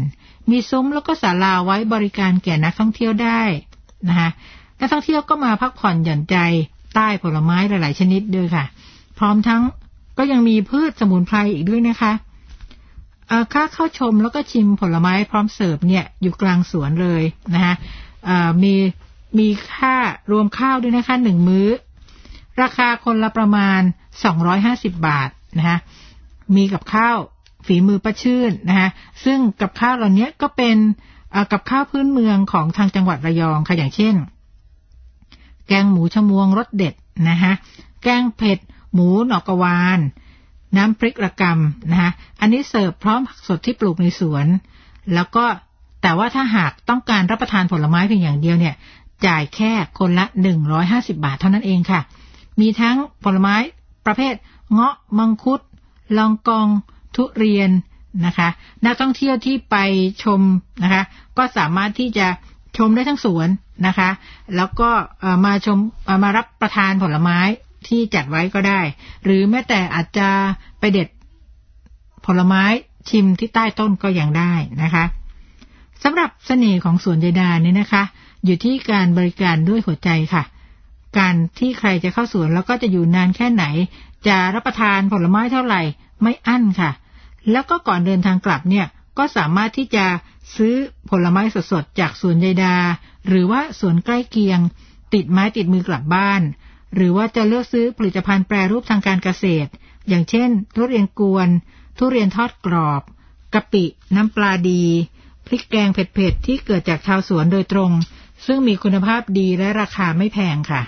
A: มีซุ้มแล้วก็ศาลาไว้บริการแก่นักท่องเที่ยวได้นะคะนักท่องเที่ยวก็มาพักผ่อนหย่อนใจใต้ผลไม้หลายๆชนิดด้วยค่ะพร้อมทั้งก็ยังมีพืชสมุนไพรอีกด้วยนะคะค่าเข้าชมแล้วก็ชิมผลไม้พร้อมเสิร์ฟเนี่ยอยู่กลางสวนเลยนะคะมีค่ารวมข้าวด้วยนะคะ1มื้อราคาคนละประมาณ250 บาทนะคะมีกับข้าวฝีมือป้าชื่นนะคะซึ่งกับข้าวเหล่านี้ก็เป็นกับข้าวพื้นเมืองของทางจังหวัดระยองค่ะอย่างเช่นแกงหมูชมวงรสเด็ดนะคะแกงเผ็ดหมูหนอกกระวานน้ำพริกระกำนะคะอันนี้เสิร์ฟพร้อมผักสดที่ปลูกในสวนแล้วก็แต่ว่าถ้าหากต้องการรับประทานผลไม้เพียงอย่างเดียวเนี่ยจ่ายแค่คนละ150 บาทเท่านั้นเองค่ะมีทั้งผลไม้ประเภทเงาะมังคุดลองกองทุเรียนนะคะนักท่องเที่ยวที่ไปชมนะคะก็สามารถที่จะชมได้ทั้งสวนนะคะแล้วก็มารับประทานผลไม้ที่จัดไว้ก็ได้หรือแม้แต่อาจจะไปเด็ดผลไม้ชิมที่ใต้ต้นก็ยังได้นะคะสำหรับเสน่ห์ของสวนยายดาเนี่ยนะคะอยู่ที่การบริการด้วยหัวใจค่ะการที่ใครจะเข้าสวนแล้วก็จะอยู่นานแค่ไหนจะรับประทานผลไม้เท่าไหร่ไม่อั้นค่ะแล้วก็ก่อนเดินทางกลับเนี่ยก็สามารถที่จะซื้อผลไม้สดๆจากสวนยายดาหรือว่าสวนใกล้เคียงติดไม้ติดมือกลับบ้านหรือว่าจะเลือกซื้อผลิตภัณฑ์แปรรูปทางการเกษตรอย่างเช่นทุเรียนกวนทุเรียนทอดกรอบกะปิน้ำปลาดีพริกแกงเผ็ดๆที่เกิดจากชาวสวนโดยตรงซึ่งมีคุณภาพดีและราคาไม่แพงค่ะ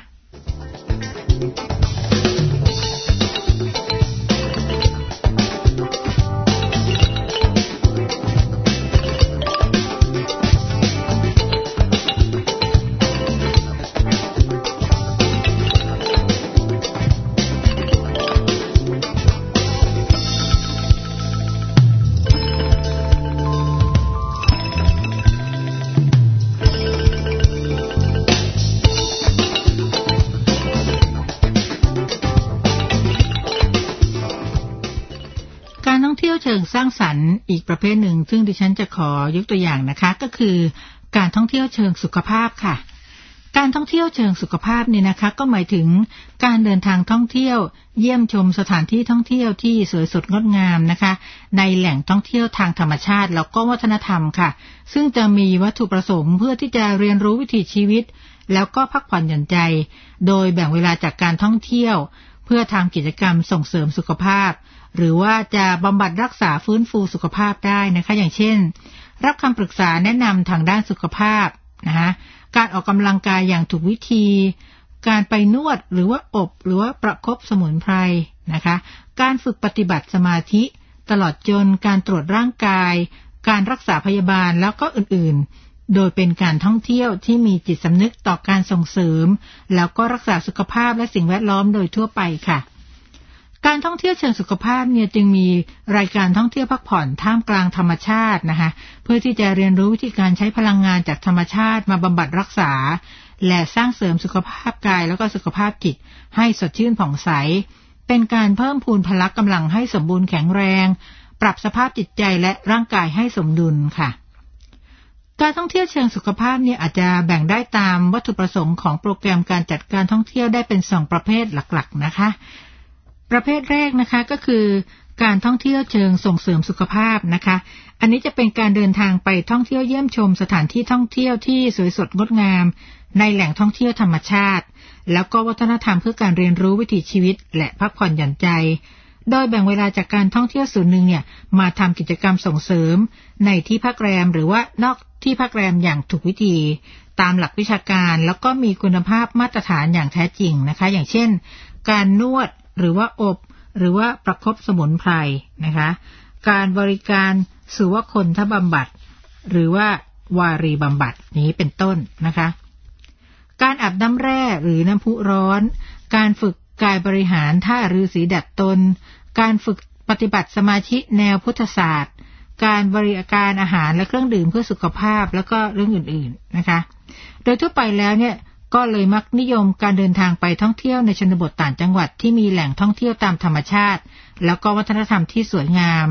A: เชิงสร้างสรรค์อีกประเภทหนึ่งซึ่งดิฉันจะขอยกตัวอย่างนะคะก็คือการท่องเที่ยวเชิงสุขภาพค่ะการท่องเที่ยวเชิงสุขภาพเนี่ยนะคะก็หมายถึงการเดินทางท่องเที่ยวเยี่ยมชมสถานที่ท่องเที่ยวที่สวยสดงดงามนะคะในแหล่งท่องเที่ยวทางธรรมชาติแล้วก็วัฒนธรรมค่ะซึ่งจะมีวัตถุประสงค์เพื่อที่จะเรียนรู้วิถีชีวิตแล้วก็พักผ่อนหย่อนใจโดยแบ่งเวลาจากการท่องเที่ยวเพื่อทำกิจกรรมส่งเสริมสุขภาพหรือว่าจะบำบัดรักษาฟื้นฟูสุขภาพได้นะคะอย่างเช่นรับคำปรึกษาแนะนำทางด้านสุขภาพนะคะการออกกำลังกายอย่างถูกวิธีการไปนวดหรือว่าอบหรือว่าประคบสมุนไพรนะคะการฝึกปฏิบัติสมาธิตลอดจนการตรวจร่างกายการรักษาพยาบาลแล้วก็อื่นๆโดยเป็นการท่องเที่ยวที่มีจิตสำนึกต่อการส่งเสริมแล้วก็รักษาสุขภาพและสิ่งแวดล้อมโดยทั่วไปค่ะการท่องเที่ยวเชิงสุขภาพเนี่ยจึงมีรายการท่องเที่ยวพักผ่อนท่ามกลางธรรมชาตินะคะเพื่อที่จะเรียนรู้วิธีการใช้พลังงานจากธรรมชาติมาบำบัดรักษาและสร้างเสริมสุขภาพกายแล้วก็สุขภาพจิตให้สดชื่นผ่องใสเป็นการเพิ่มพูนพละกำลังให้สมบูรณ์แข็งแรงปรับสภาพจิตใจและร่างกายให้สมดุลค่ะการท่องเที่ยวเชิงสุขภาพเนี่ยอาจจะแบ่งได้ตามวัตถุประสงค์ของโปรแกรมการจัดการท่องเที่ยวได้เป็น2ประเภทหลักๆนะคะประเภทแรกนะคะก็คือการท่องเที่ยวเชิงส่งเสริมสุขภาพนะคะอันนี้จะเป็นการเดินทางไปท่องเที่ยวเยี่ยมชมสถานที่ท่องเที่ยวที่สวยสดงดงามในแหล่งท่องเที่ยวธรรมชาติแล้วก็วัฒนธรรมเพื่อการเรียนรู้วิถีชีวิตและพักผ่อนหย่อนใจโดยแบ่งเวลาจากการท่องเที่ยวส่วนหนึ่งเนี่ยมาทำกิจกรรมส่งเสริมในที่พักแรมหรือว่านอกที่พักแรมอย่างถูกวิธีตามหลักวิชาการแล้วก็มีคุณภาพมาตรฐานอย่างแท้จริงนะคะอย่างเช่นการนวดหรือว่าอบหรือว่าประคบสมุนไพรนะคะการบริการสุวคนทบำบัดหรือว่าวารีบำบัดนี้เป็นต้นนะคะการอาบน้ำแร่หรือน้ำพุร้อนการฝึกกายบริหารท่าฤาษีดัดตนการฝึกปฏิบัติสมาธิแนวพุทธศาสตร์การบริการอาหารและเครื่องดื่มเพื่อสุขภาพแล้วก็เรื่องอื่นๆนะคะโดยทั่วไปแล้วเนี่ยก็เลยมักนิยมการเดินทางไปท่องเที่ยวในชนบทต่างจังหวัดที่มีแหล่งท่องเที่ยวตามธรรมชาติแล้วก็วัฒนธรรมที่สวยงาม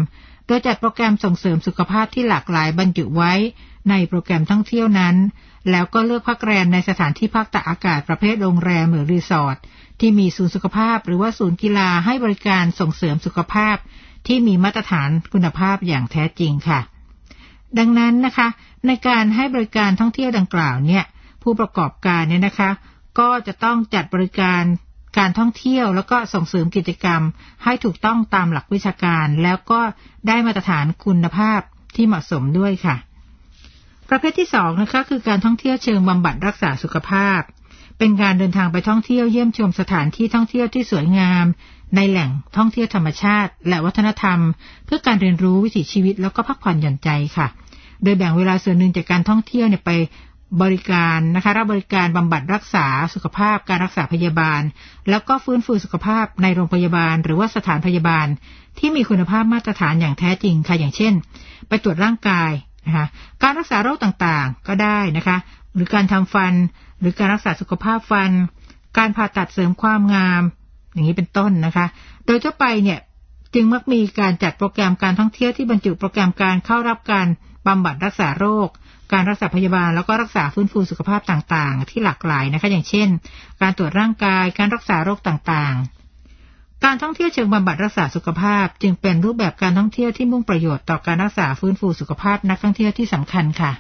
A: โดยจัดโปรแกรมส่งเสริมสุขภาพที่หลากหลายบรรจุไว้ในโปรแกรมท่องเที่ยวนั้นแล้วก็เลือกพักแรมในสถานที่พักตากอากาศประเภทโรงแรมหรือรีสอร์ทที่มีศูนย์สุขภาพหรือว่าศูนย์กีฬาให้บริการส่งเสริมสุขภาพที่มีมาตรฐานคุณภาพอย่างแท้จริงค่ะดังนั้นนะคะในการให้บริการท่องเที่ยวดังกล่าวเนี่ยผู้ประกอบการเนี่ยนะคะก็จะต้องจัดบริการการท่องเที่ยวแล้วก็ส่งเสริมกิจกรรมให้ถูกต้องตามหลักวิชาการแล้วก็ได้มาตรฐานคุณภาพที่เหมาะสมด้วยค่ะประเภทที่2นะคะคือการท่องเที่ยวเชิงบำบัดรักษาสุขภาพเป็นการเดินทางไปท่องเที่ยวเยี่ยมชมสถานที่ท่องเที่ยวที่สวยงามในแหล่งท่องเที่ยวธรรมชาติและวัฒนธรรมเพื่อการเรียนรู้วิถีชีวิตแล้วก็พักผ่อนหย่อนใจค่ะโดยแบ่งเวลาส่วนหนึ่งจากการท่องเที่ยวไปบริการนะคะรับบริการบำบัดรักษาสุขภาพการรักษาพยาบาลแล้วก็ฟื้นฟูสุขภาพในโรงพยาบาลหรือว่าสถานพยาบาลที่มีคุณภาพมาตรฐานอย่างแท้จริงค่ะอย่างเช่นไปตรวจร่างกายนะคะการรักษาโรคต่างๆก็ได้นะคะหรือการทำฟันหรือการรักษาสุขภาพฟันการผ่าตัดเสริมความงามอย่างนี้เป็นต้นนะคะโดยทั่วไปเนี่ยจึงมักมีการจัดโปรแกรมการท่องเที่ยวที่บรรจุโปรแกรมการเข้ารับการบำบัดรักษาโรคการรักษาพยาบาลแล้วก็รักษาฟื้นฟูสุขภาพต่างๆที่หลากหลายนะคะอย่างเช่นการตรวจร่างกายการรักษาโรคต่างๆการท่องเที่ยวเชิงบำบัดรักษาสุขภาพจึงเป็นรูปแบบการท่องเที่ยวที่มุ่งประโยชน์ต่อการรักษาฟื้นฟูสุขภาพนักท่องเที่ยวที่สำคัญค่ะ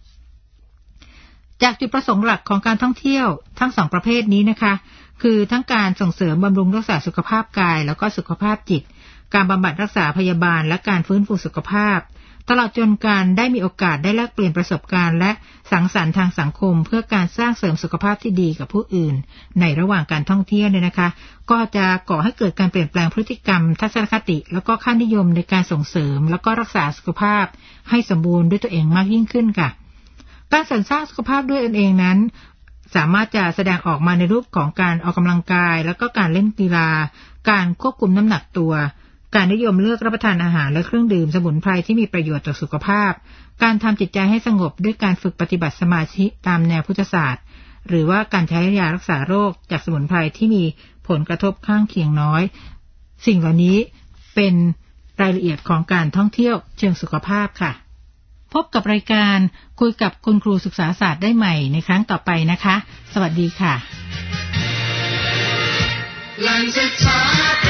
A: จากจุดประสงค์หลักของการท่องเที่ยวทั้ง2ประเภทนี้นะคะคือทั้งการส่งเสริมบำรุงรักษาสุขภาพกายแล้วก็สุขภาพจิตการบำบัดรักษาพยาบาลและการฟื้นฟูสุขภาพตลอดจนการได้มีโอกาสได้แลกเปลี่ยนประสบการณ์และสังสรรค์ทางสังคมเพื่อการสร้างเสริมสุขภาพที่ดีกับผู้อื่นในระหว่างการท่องเที่ยวเนี่ยนะคะก็จะก่อให้เกิดการเปลี่ยนแปลงพฤติกรรมทัศนคติแล้วก็ค่านิยมในการส่งเสริมแล้วก็รักษาสุขภาพให้สมบูรณ์ด้วยตัวเองมากยิ่งขึ้นค่ะการสรรสร้างสุขภาพด้วยตนเองนั้นสามารถจะแสดงออกมาในรูปของการออกกำลังกายแล้วก็การเล่นกีฬาการควบคุมน้ำหนักตัวการนิยมเลือกรับประทานอาหารและเครื่องดื่มสมุนไพรที่มีประโยชน์ต่อสุขภาพการทำจิตใจให้สงบด้วยการฝึกปฏิบัติสมาธิตามแนวพุทธศาสตร์หรือว่าการใช้ยารักษาโรคจากสมุนไพรที่มีผลกระทบข้างเคียงน้อยสิ่งเหล่านี้เป็นรายละเอียดของการท่องเที่ยวเชิงสุขภาพค่ะพบกับรายการคุยกับคุณครูศึกษาศาสตร์ได้ใหม่ในครั้งต่อไปนะคะสวัสดีค่ะ